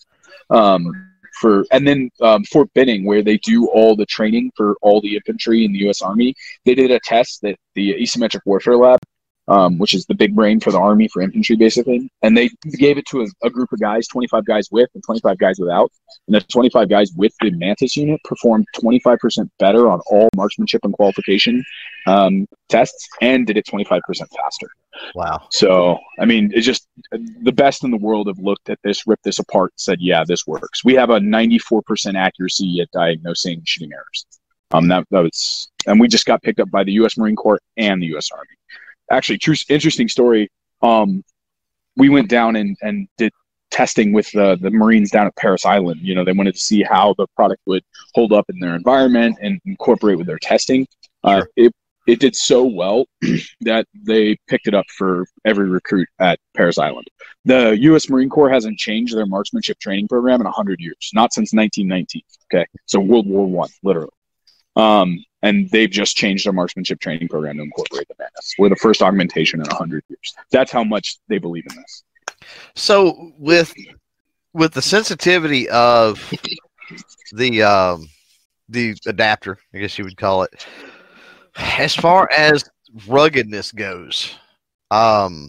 Um, For and then um, Fort Benning, where they do all the training for all the infantry in the U S Army, they did a test that the Asymmetric Warfare Lab, um, which is the big brain for the Army for infantry, basically, and they gave it to a, a group of guys, twenty-five guys with and twenty-five guys without, and the twenty-five guys with the Mantis unit performed twenty-five percent better on all marksmanship and qualification um, tests, and did it twenty-five percent faster. Wow. So, I mean, it's just the best in the world have looked at this, ripped this apart, said, yeah, this works. We have a ninety-four percent accuracy at diagnosing shooting errors. Um, that, that was, and we just got picked up by the U S Marine Corps and the U S Army. Actually, true, interesting story. Um, we went down and, and did testing with the, the Marines down at Parris Island. You know, they wanted to see how the product would hold up in their environment and incorporate with their testing. Uh, sure. It It did so well that they picked it up for every recruit at Parris Island. The U S Marine Corps hasn't changed their marksmanship training program in one hundred years, not since nineteen nineteen. Okay, so World War One, literally. Um, and they've just changed their marksmanship training program to incorporate the Mantis. We're the first augmentation in one hundred years. That's how much they believe in this. So with with the sensitivity of the um, the adapter, I guess you would call it, as far as ruggedness goes, um,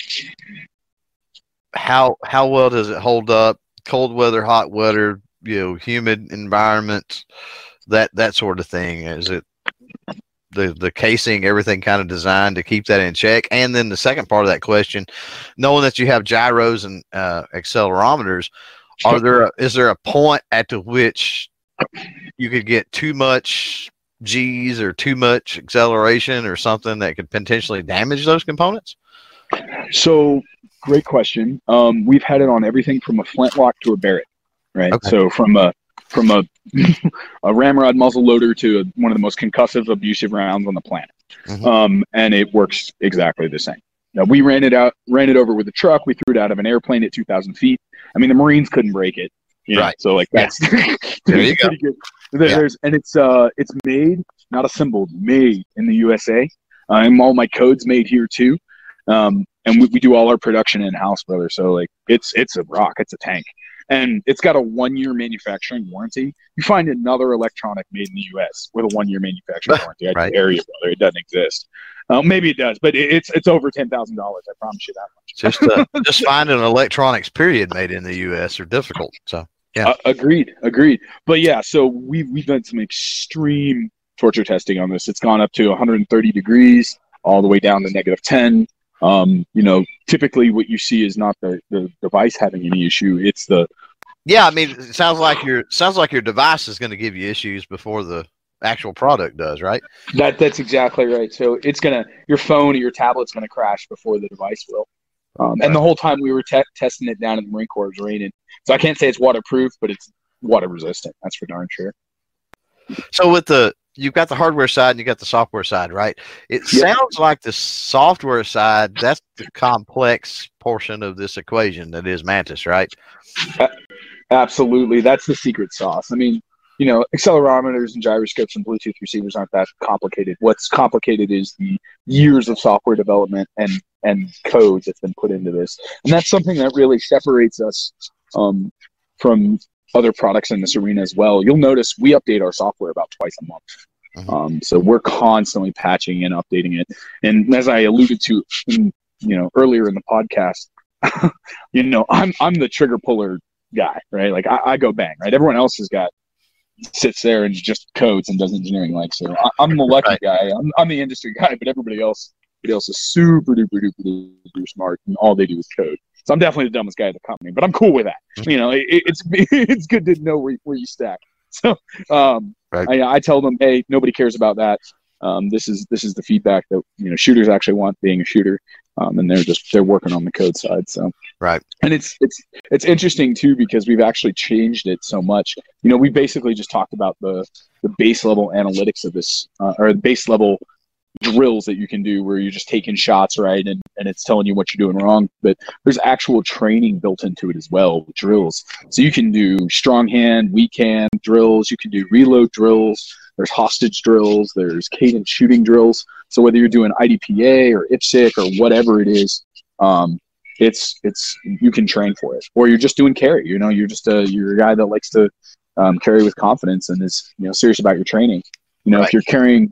how how well does it hold up? Cold weather, hot weather, you know, humid environments, that that sort of thing. Is it the the casing, everything kind of designed to keep that in check? And then the second part of that question, knowing that you have gyros and uh, accelerometers, are there is there a point at to which you could get too much G's or too much acceleration or something that could potentially damage those components? So, great question. Um, we've had it on everything from a flintlock to a Barrett, right? Okay. So from a from a a ramrod muzzle loader to a, one of the most concussive, abusive rounds on the planet, mm-hmm. um, and it works exactly the same. Now, we ran it out, ran it over with a truck. We threw it out of an airplane at two thousand feet. I mean, the Marines couldn't break it. You know? Right. So like that's yeah. there you go. Good. There's, yeah. And it's uh it's made, not assembled, made in the U S A. Uh, and all my code's made here too. Um, and we, we do all our production in house, brother. So like it's it's a rock, it's a tank, and it's got a one year manufacturing warranty. You find another electronic made in the U S with a one year manufacturing warranty. I right. dare you, brother, it doesn't exist. Uh, maybe it does, but it, it's it's over ten thousand dollars. I promise you that much. Just uh, just finding electronics period made in the U S are difficult. So. Yeah. Uh, agreed. Agreed. But yeah, so we've, we've done some extreme torture testing on this. It's gone up to one hundred thirty degrees all the way down to negative ten. Um, you know, typically what you see is not the, the device having any issue. It's the, yeah, I mean, it sounds like your, sounds like your device is going to give you issues before the actual product does, right? That that's exactly right. So it's going to, your phone or your tablet's going to crash before the device will. Um, and the whole time we were te testing it down in the Marine Corps, it was raining. So I can't say it's waterproof, but it's water resistant. That's for darn sure. So with the you've got the hardware side and you got the software side, right? It Yeah. sounds like the software side, that's the complex portion of this equation that is Mantis, right? Absolutely. That's the secret sauce. I mean, you know, accelerometers and gyroscopes and Bluetooth receivers aren't that complicated. What's complicated is the years of software development and, and code that's been put into this. And that's something that really separates us um, from other products in this arena as well. You'll notice we update our software about twice a month. Mm-hmm. Um, so we're constantly patching and updating it. And as I alluded to, in, you know, earlier in the podcast, you know, I'm I'm the trigger puller guy, right? Like I, I go bang, right? Everyone else has got sits there and just codes and does engineering. Like, so I, I'm the lucky Right. guy. I'm, I'm the industry guy, but everybody else, everybody else is super duper duper duper smart, and all they do is code. So I'm definitely the dumbest guy at the company, but I'm cool with that. You know, it, it's it's good to know where where you stack. So um, Right. I, I tell them, hey, nobody cares about that. Um, this is this is the feedback that you know shooters actually want being a shooter, um, and they're just they're working on the code side. So Right. and it's it's it's interesting too because we've actually changed it so much. You know, we basically just talked about the the base level analytics of this, uh, or the base level drills that you can do where you're just taking shots, right, and and it's telling you what you're doing wrong. But there's actual training built into it as well with drills. So you can do strong hand, weak hand drills. You can do reload drills. There's hostage drills. There's cadence shooting drills. So whether you're doing I D P A or I P S C or whatever it is, um, it's it's you can train for it. Or you're just doing carry. You know, you're just a you're a guy that likes to um, carry with confidence and is you know serious about your training. You know, Right. if you're carrying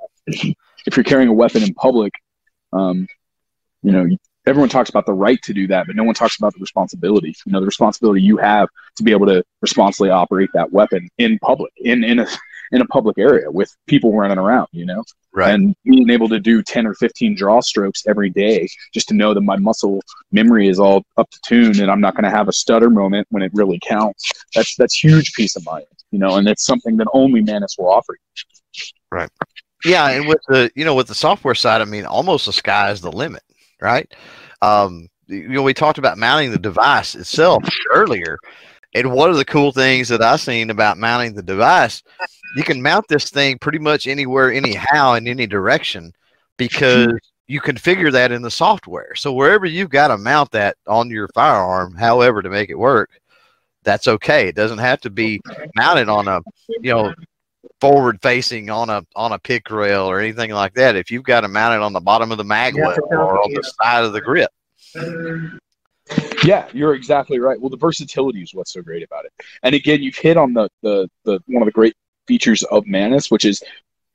if you're carrying a weapon in public, um, you know, everyone talks about the right to do that, but no one talks about the responsibility. You know, the responsibility you have to be able to responsibly operate that weapon in public, in in a in a public area with people running around. You know, Right. and being able to do ten or fifteen draw strokes every day, just to know that my muscle memory is all up to tune and I'm not going to have a stutter moment when it really counts. That's that's huge peace of mind. You know, and it's something that only Mantis will offer you. Yeah, and with the you know with the software side, I mean, almost the sky is the limit, right? Um, you know, we talked about mounting the device itself earlier, and one of the cool things that I've seen about mounting the device, you can mount this thing pretty much anywhere, anyhow, in any direction, because you configure that in the software. So wherever you've got to mount that on your firearm, however to make it work, that's okay. It doesn't have to be mounted on a you know. forward facing on a on a pick rail or anything like that. If you've got to mount it on the bottom of the mag well or on the side of the grip. Yeah, you're exactly right. Well, the versatility is what's so great about it. And again, you've hit on the the, the one of the great features of Mantis, which is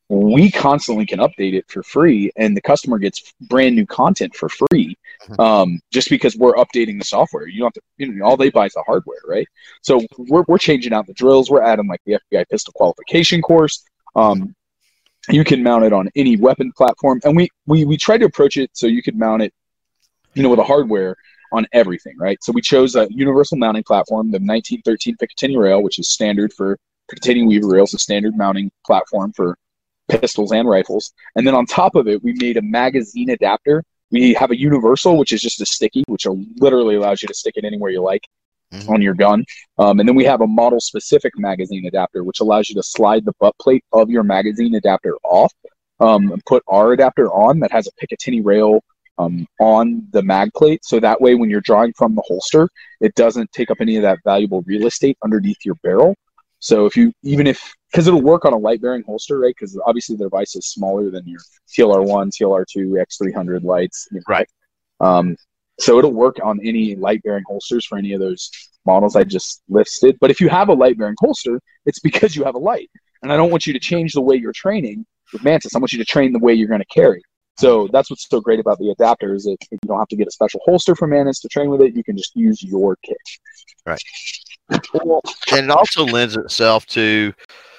we constantly can update it for free, and the customer gets brand new content for free, um, just because we're updating the software. You don't have to, you know, all they buy is the hardware, right? So we're we're changing out the drills. We're adding like the F B I pistol qualification course. Um, you can mount it on any weapon platform, and we we we try to approach it so you can mount it, you know, with the hardware on everything, right? So we chose a universal mounting platform, the nineteen thirteen Picatinny rail, which is standard for Picatinny Weaver rails, a standard mounting platform for pistols and rifles. And then on top of it, we made a magazine adapter. We have a universal, which is just a sticky, which literally allows you to stick it anywhere you like mm-hmm. on your gun. Um, and then we have a model-specific magazine adapter, which allows you to slide the butt plate of your magazine adapter off um, and put our adapter on that has a Picatinny rail um, on the mag plate. So that way, when you're drawing from the holster, it doesn't take up any of that valuable real estate underneath your barrel. So if you, even if, because it'll work on a light bearing holster, right? Because obviously the device is smaller than your T L R one, T L R two, X three hundred lights. You know, right. Um, so it'll work on any light bearing holsters for any of those models I just listed. But if you have a light bearing holster, it's because you have a light. And I don't want you to change the way you're training with Mantis. I want you to train the way you're going to carry. So that's what's so great about the adapter is that you don't have to get a special holster for Mantis to train with it. You can just use your kit. Right. Well, and it also lends itself to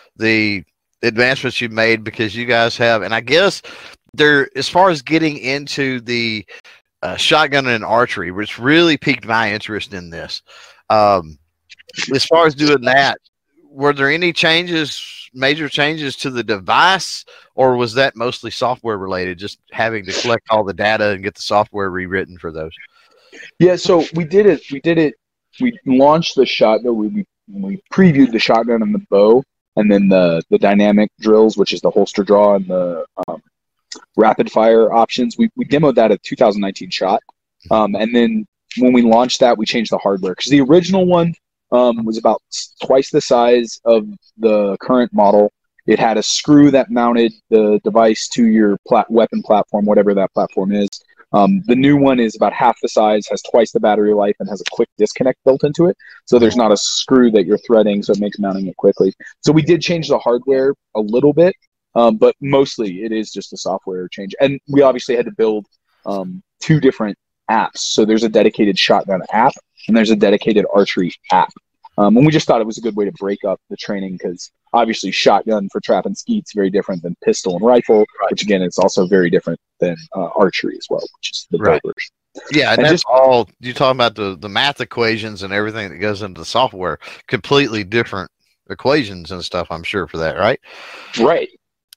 the advancements you've made because you guys have, and I guess there, as far as getting into the uh, shotgun and archery, which really piqued my interest in this. Um, as far as doing that, were there any changes, major changes to the device, or was that mostly software related, just having to collect all the data and get the software rewritten for those? Yeah, so we did it. We did it. We launched the shotgun. We, we we previewed the shotgun and the bow and then the the dynamic drills, which is the holster draw and the um, rapid fire options. We we demoed that at two thousand nineteen SHOT, um, and then when we launched that, we changed the hardware because the original one um, was about twice the size of the current model. It had a screw that mounted the device to your plat- weapon platform, whatever that platform is. Um, the new one is about half the size, has twice the battery life, and has a quick disconnect built into it. So there's not a screw that you're threading, so it makes mounting it quickly. So we did change the hardware a little bit, um, but mostly it is just a software change. And we obviously had to build um, two different apps. So there's a dedicated shotgun app, and there's a dedicated archery app. Um, and we just thought it was a good way to break up the training because obviously shotgun for trap and skeet's very different than pistol and rifle, right. Which again, it's also very different than uh, archery as well, which is the right. bow version. Yeah, and, and that's just, all, you're talking about the, the math equations and everything that goes into the software, completely different equations and stuff, I'm sure, for that, right? Right.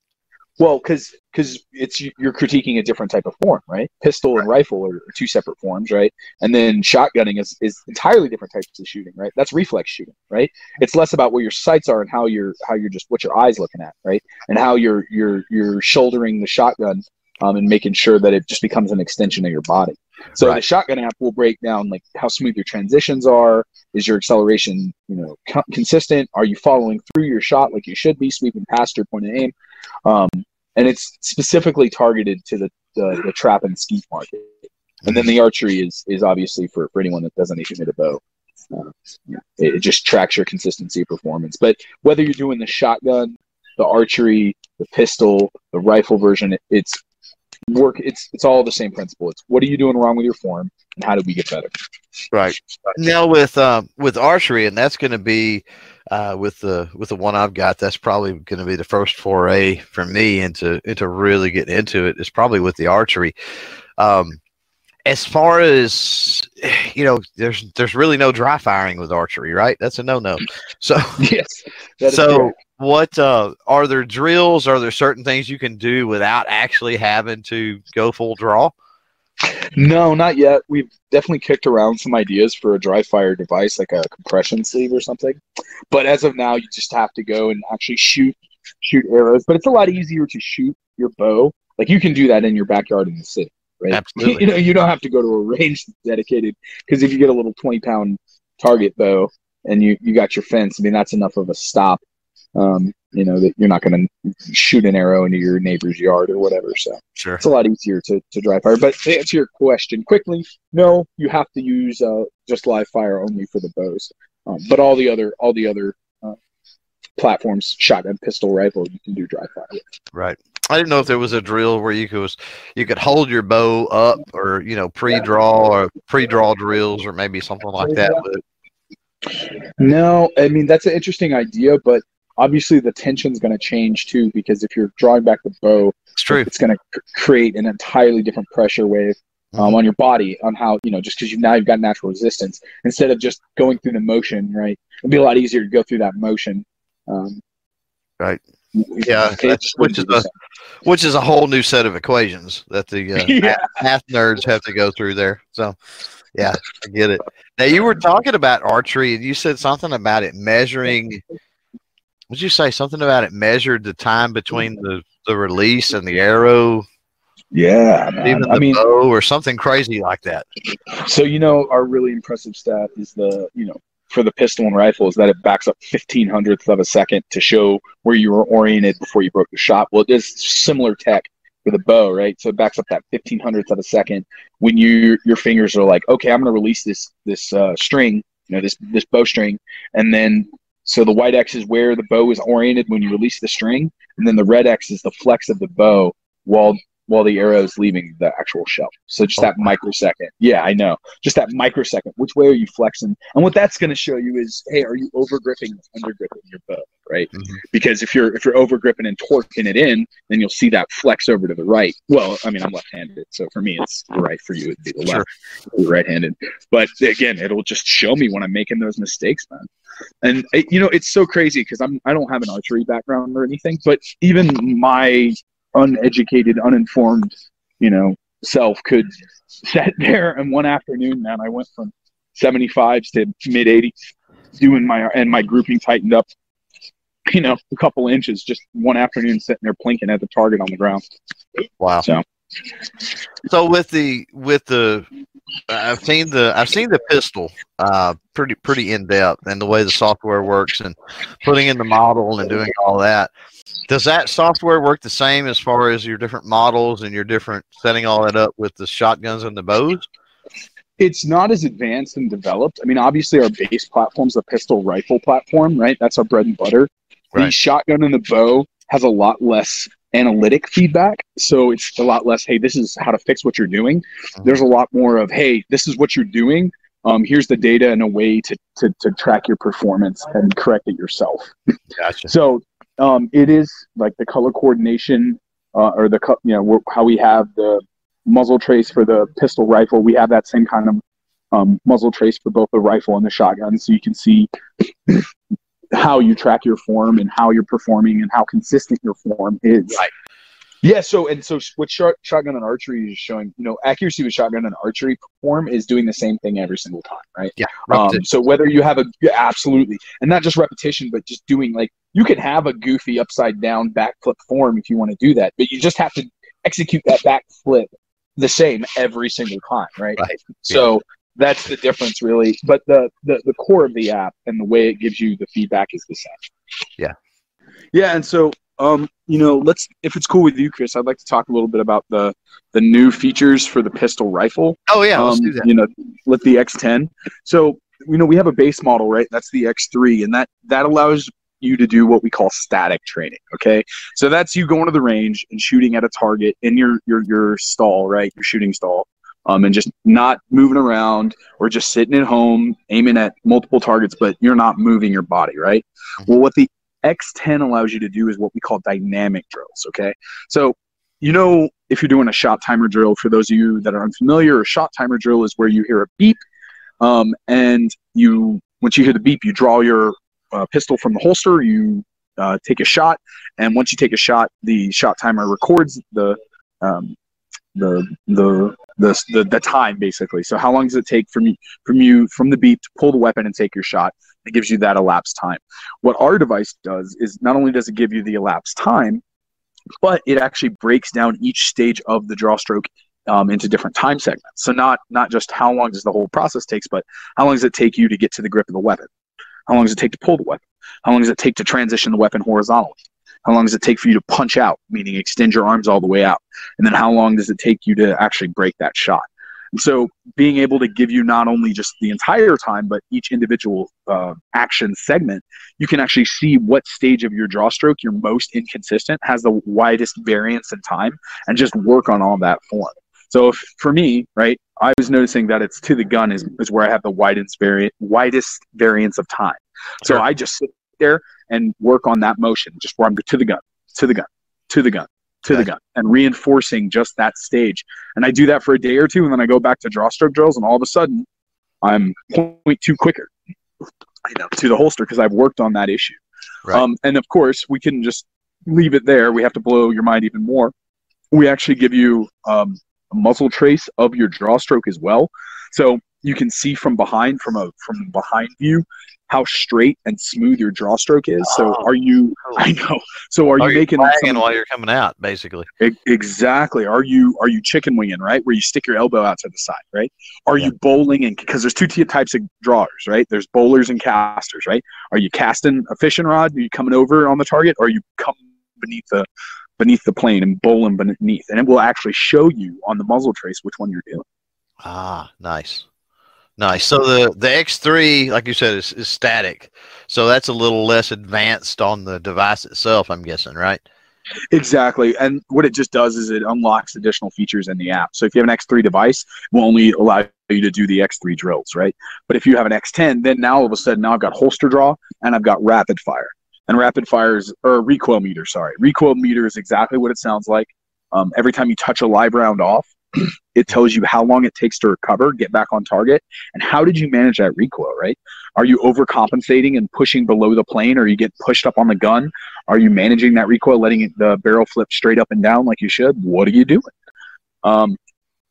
Well, because because it's you're critiquing a different type of form, right? Pistol and rifle are, are two separate forms, right? And then shotgunning is, is entirely different types of shooting, right? That's reflex shooting, right? It's less about where your sights are and how you're how you're just what your eyes looking at, right? And how you're you're you're shouldering the shotgun um, and making sure that it just becomes an extension of your body. So right. The shotgun app will break down like how smooth your transitions are. Is your acceleration, you know, co- consistent? Are you following through your shot like you should be, sweeping past your point of aim? Um, and it's specifically targeted to the, the, the trap and skeet market. And then the archery is is obviously for, for anyone that doesn't even hit a bow. Uh, it, it just tracks your consistency of performance. But whether you're doing the shotgun, the archery, the pistol, the rifle version, it, it's work. It's it's all the same principle. It's what are you doing wrong with your form, and how do we get better? Right. Now with uh, with archery, and that's going to be uh, with the with the one I've got. That's probably going to be the first foray for me into into really getting into it. Is probably with the archery. Um, as far as you know, there's there's really no dry firing with archery, right? That's a no no. So yes. So correct. What uh, are there drills? Are there certain things you can do without actually having to go full draw? No, not yet. We've definitely kicked around some ideas for a dry fire device, like a compression sleeve or something. But as of now, you just have to go and actually shoot shoot arrows. But it's a lot easier to shoot your bow. Like you can do that in your backyard in the city, right? Absolutely. You know, you don't have to go to a range dedicated because if you get a little twenty pound target bow and you you got your fence, I mean that's enough of a stop. Um, you know, that you're not going to shoot an arrow into your neighbor's yard or whatever. So sure. It's a lot easier to, to dry fire. But to answer your question quickly, no, you have to use uh, just live fire only for the bows. Um, but all the other all the other uh, platforms, shotgun, pistol, rifle, you can do dry fire with. Right. I didn't know if there was a drill where you could you could hold your bow up, or you know, pre-draw or pre-draw drills, or maybe something like that. But no, I mean that's an interesting idea, but obviously the tension's going to change too, because if you're drawing back the bow, it's true. It's going to c- create an entirely different pressure wave um, mm-hmm. on your body, on how, you know, just because you now you've got natural resistance instead of just going through the motion, right? It'd be a lot easier to go through that motion. Um, right. Yeah. Which is a which is a whole new set of equations that the uh, yeah. math nerds have to go through there. So, yeah, I get it. Now you were talking about archery, and you said something about it measuring. Would you say something about it measured the time between the, the release and the arrow? Yeah, man. Even the I mean, bow or something crazy like that. So, you know, our really impressive stat is the, you know, for the pistol and rifle is that it backs up fifteen hundredths of a second to show where you were oriented before you broke the shot. Well, it is similar tech for the bow, right? So it backs up that fifteen hundredths of a second when you your fingers are like, okay, I'm going to release this this uh, string, you know, this this bow string, and then so the white X is where the bow is oriented when you release the string, and then the red X is the flex of the bow while while the arrow is leaving the actual shell. So just that microsecond. Yeah, I know. Just that microsecond. Which way are you flexing? And what that's going to show you is, hey, are you over gripping, under gripping your bow, right? Mm-hmm. Because if you're if you're over gripping and torquing it in, then you'll see that flex over to the right. Well, I mean, I'm left-handed, so for me, it's the right. For you, it'd be the left, sure. Right-handed. But again, it'll just show me when I'm making those mistakes, man. And you know, it's so crazy because I'm I don't have an archery background or anything, but even my uneducated, uninformed, you know, self could sit there and one afternoon, man, I went from seventy-fives to mid eighties doing my, and my grouping tightened up you know, a couple inches just one afternoon sitting there plinking at the target on the ground. Wow. So, so with the with the I've seen the I've seen the pistol uh, pretty pretty in depth, and the way the software works and putting in the model and doing all that. Does that software work the same as far as your different models and your different setting all that up with the shotguns and the bows? it's not as advanced and developed. I mean, obviously our base platform's the pistol rifle platform, right? That's our bread and butter. Right. The shotgun and the bow has a lot less analytic feedback. So it's a lot less, hey, this is how to fix what you're doing. Mm-hmm. There's a lot more of, hey, this is what you're doing. Um, here's the data and a way to, to, to track your performance and correct it yourself. Gotcha. So um, it is like the color coordination uh, or the, you know, how we have the muzzle trace for the pistol rifle. We have that same kind of um, muzzle trace for both the rifle and the shotgun. So you can see how you track your form and how you're performing and how consistent your form is. Right. Yeah, so and so what shot, shotgun and archery is showing, you know, accuracy with shotgun and archery form is doing the same thing every single time, right? Yeah. Um, so whether you have a, yeah, absolutely, and not just repetition, but just doing, like, you can have a goofy upside down backflip form if you want to do that, but you just have to execute that backflip the same every single time, right? Right. So yeah. That's the difference, really. But the, the the core of the app and the way it gives you the feedback is the same. Yeah. Yeah, and so um, you know, let's, if it's cool with you, Chris, I'd like to talk a little bit about the the new features for the pistol rifle. Oh yeah, um, let's do that. You know, with the X ten. So you know, we have a base model, right? That's the X three, and that that allows you to do what we call static training. Okay, so that's you going to the range and shooting at a target in your your your stall, right? Your shooting stall. Um, and just not moving around or just sitting at home aiming at multiple targets, but you're not moving your body, right? Well, what the X ten allows you to do is what we call dynamic drills, okay? So, you know, if you're doing a shot timer drill, for those of you that are unfamiliar, a shot timer drill is where you hear a beep, um, and you, once you hear the beep, you draw your uh, pistol from the holster, you uh, take a shot, and once you take a shot, the shot timer records the um, the the the the the time, basically. So how long does it take from you from you from the beep to pull the weapon and take your shot? It gives you that elapsed time. What our device does is not only does it give you the elapsed time, but it actually breaks down each stage of the draw stroke um, into different time segments. So not not just how long does the whole process takes, but how long does it take you to get to the grip of the weapon? How long does it take to pull the weapon? How long does it take to transition the weapon horizontally? How long does it take for you to punch out, meaning extend your arms all the way out? And then how long does it take you to actually break that shot? And so being able to give you not only just the entire time, but each individual uh, action segment, you can actually see what stage of your draw stroke you're most inconsistent, has the widest variance in time, and just work on all that form. So if, for me, right, I was noticing that it's to the gun is, is where I have the widest, vari- widest variance of time. So Sure. I just sit there and work on that motion, just where I'm to the gun, to the gun, to the gun, to the gun, and reinforcing just that stage. And I do that for a day or two, and then I go back to draw stroke drills, and all of a sudden, I'm point two quicker, you know, to the holster because I've worked on that issue. Right. Um, and of course, we can just leave it there. We have to blow your mind even more. We actually give you um, a muzzle trace of your draw stroke as well, so you can see from behind, from a from behind view, how straight and smooth your draw stroke is. So Oh, are you, cool. I know, so are Are you you making flagging some, while you're coming out, basically? e- exactly, are you, are you chicken winging, right? Where you stick your elbow out to the side, right? Are Yeah. you bowling? And because there's two t- types of drawers, right? There's bowlers and casters, right? Are you casting a fishing rod? Are you coming over on the target? Or are you coming beneath the, beneath the plane and bowling beneath? And it will actually show you on the muzzle trace which one you're doing. Ah, nice. Nice. So the, the X three, like you said, is, is static. So that's a little less advanced on the device itself, I'm guessing, right? Exactly. And what it just does is it unlocks additional features in the app. So if you have an X three device, it will only allow you to do the X three drills, right? But if you have an X ten, then now all of a sudden, now I've got holster draw and I've got rapid fire. And rapid fire is, or recoil meter, sorry. Recoil meter is exactly what it sounds like. Um, every time you touch a live round off, it tells you how long it takes to recover, get back on target, and how did you manage that recoil, right? Are you overcompensating and pushing below the plane, or you get pushed up on the gun? Are you managing that recoil, letting it, the barrel flip straight up and down like you should? What are you doing? Um,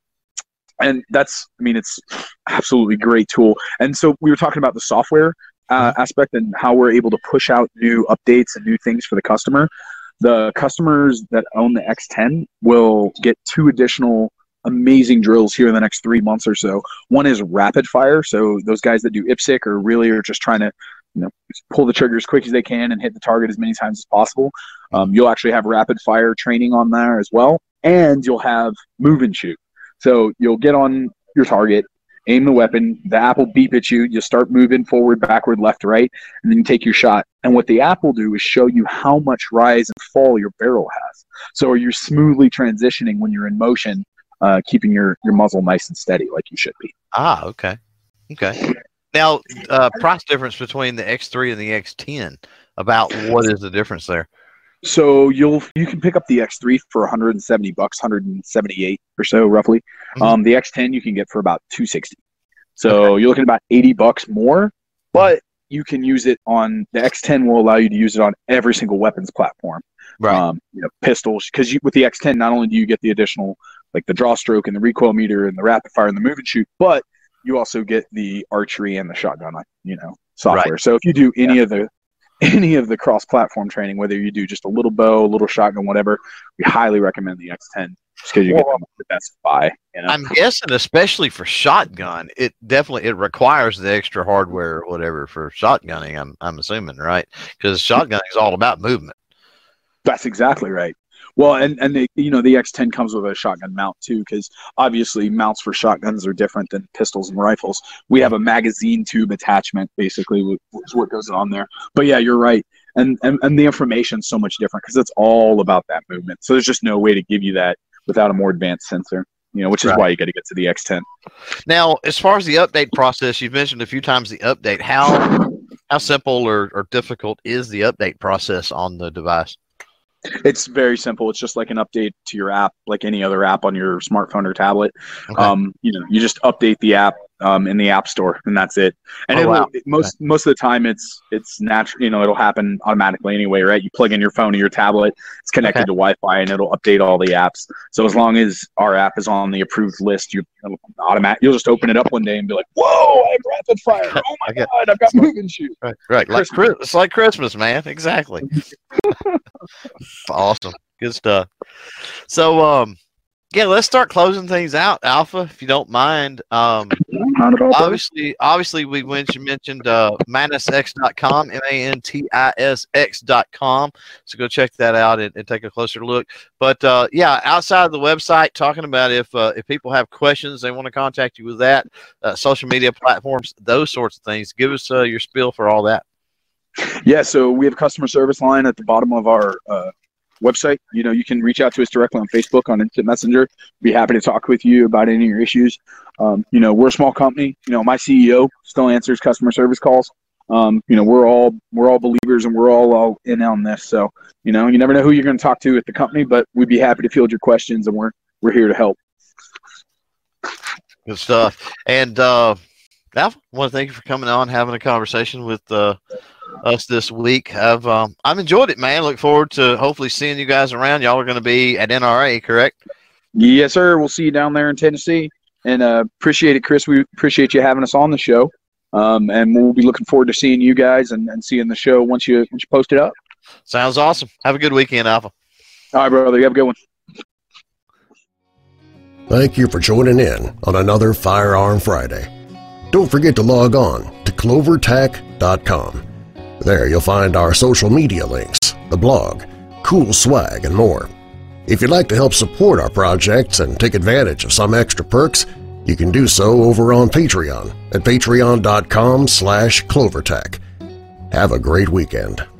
and that's, I mean, it's absolutely great tool. And so we were talking about the software. uh, aspect and how we're able to push out new updates and new things for the customer, the customers that own the X ten will get two additional amazing drills here in the next three months or so. One is rapid fire. So those guys that do I P S C or really are just trying to, you know, pull the trigger as quick as they can and hit the target as many times as possible. Um, you'll actually have rapid fire training on there as well. And you'll have move and shoot. So you'll get on your target, aim the weapon, the app will beep at you, you start moving forward, backward, left, right, and then you take your shot. And what the app will do is show you how much rise and fall your barrel has. So you're smoothly transitioning when you're in motion, uh, keeping your, your muzzle nice and steady like you should be. Ah, okay. Okay. Now, uh, price difference between the X three and the X ten, about what is the difference there? So you'll you can pick up the X three for one hundred seventy bucks, one hundred seventy-eight or so roughly. Mm-hmm. Um, the X ten you can get for about two sixty. So okay. You're looking at about eighty bucks more, but you can use it on the X ten will allow you to use it on every single weapons platform. Right. Um, you know, pistols, because with the X ten not only do you get the additional like the draw stroke and the recoil meter and the rapid fire and the move and shoot, but you also get the archery and the shotgun, you know, software. Right. So if you do any yeah. of the any of the cross-platform training, whether you do just a little bow, a little shotgun, whatever, we highly recommend the X ten just because you well, get the best buy. You know? I'm guessing, especially for shotgun, it definitely it requires the extra hardware or whatever for shotgunning. I'm I'm assuming, right? Because shotgunning is all about movement. That's exactly right. Well, and and the, you know the X ten comes with a shotgun mount too, because obviously mounts for shotguns are different than pistols and rifles. We have a magazine tube attachment, basically, is what goes on there. But yeah, you're right, and and, and the information's so much different because it's all about that movement. So there's just no way to give you that without a more advanced sensor. You know, which is right. why you got to get to the X ten. Now, as far as the update process, you've mentioned a few times the update. How how simple or, or difficult is the update process on the device? It's very simple. It's just like an update to your app, like any other app on your smartphone or tablet. Okay. Um, you know, you just update the app um, in the App Store, and that's it. And oh, it wow. will, most okay. most of the time, it's it's natural. You know, it'll happen automatically anyway, right? You plug in your phone or your tablet. It's connected okay. to Wi-Fi, and it'll update all the apps. So as long as our app is on the approved list, you automatic. You'll just open it up one day and be like, "Whoa, I have rapid fire! Oh my okay. god, I've got move and shoot!" Right, right. Like it's like Christmas, man. Exactly. Awesome. Good stuff. So, um, yeah, let's start closing things out, Alpha, if you don't mind. Um, Not at all, obviously, obviously, we mentioned, mentioned uh, mantis x dot com, M A N T I S X dot com. So go check that out and, and take a closer look. But, uh, yeah, outside of the website, talking about if uh, if people have questions, they want to contact you with that, uh, social media platforms, those sorts of things. Give us uh, your spiel for all that. Yeah, so we have a customer service line at the bottom of our uh, website. You know, you can reach out to us directly on Facebook, on Instant Messenger. Be happy to talk with you about any of your issues. Um, you know, we're a small company. You know, my C E O still answers customer service calls. Um, you know, we're all we're all believers and we're all, all in on this. So, you know, you never know who you're going to talk to at the company, but we'd be happy to field your questions, and we're we're here to help. Good stuff. And uh, Alpha, I want to thank you for coming on, having a conversation with uh, us this week. I've um, I've enjoyed it, man. Look forward to hopefully seeing you guys around. Y'all are going to be at N R A, correct? Yes, sir. We'll see you down there in Tennessee, and uh, appreciate it, Chris. We appreciate you having us on the show, um, and we'll be looking forward to seeing you guys and, and seeing the show once you once you post it up. Sounds awesome. Have a good weekend, Alpha. All right, brother. You have a good one. Thank you for joining in on another Firearm Friday. Don't forget to log on to clover tac dot com. There you'll find our social media links, the blog, cool swag, and more. If you'd like to help support our projects and take advantage of some extra perks, you can do so over on Patreon at patreon dot com slash clovertac. Have a great weekend.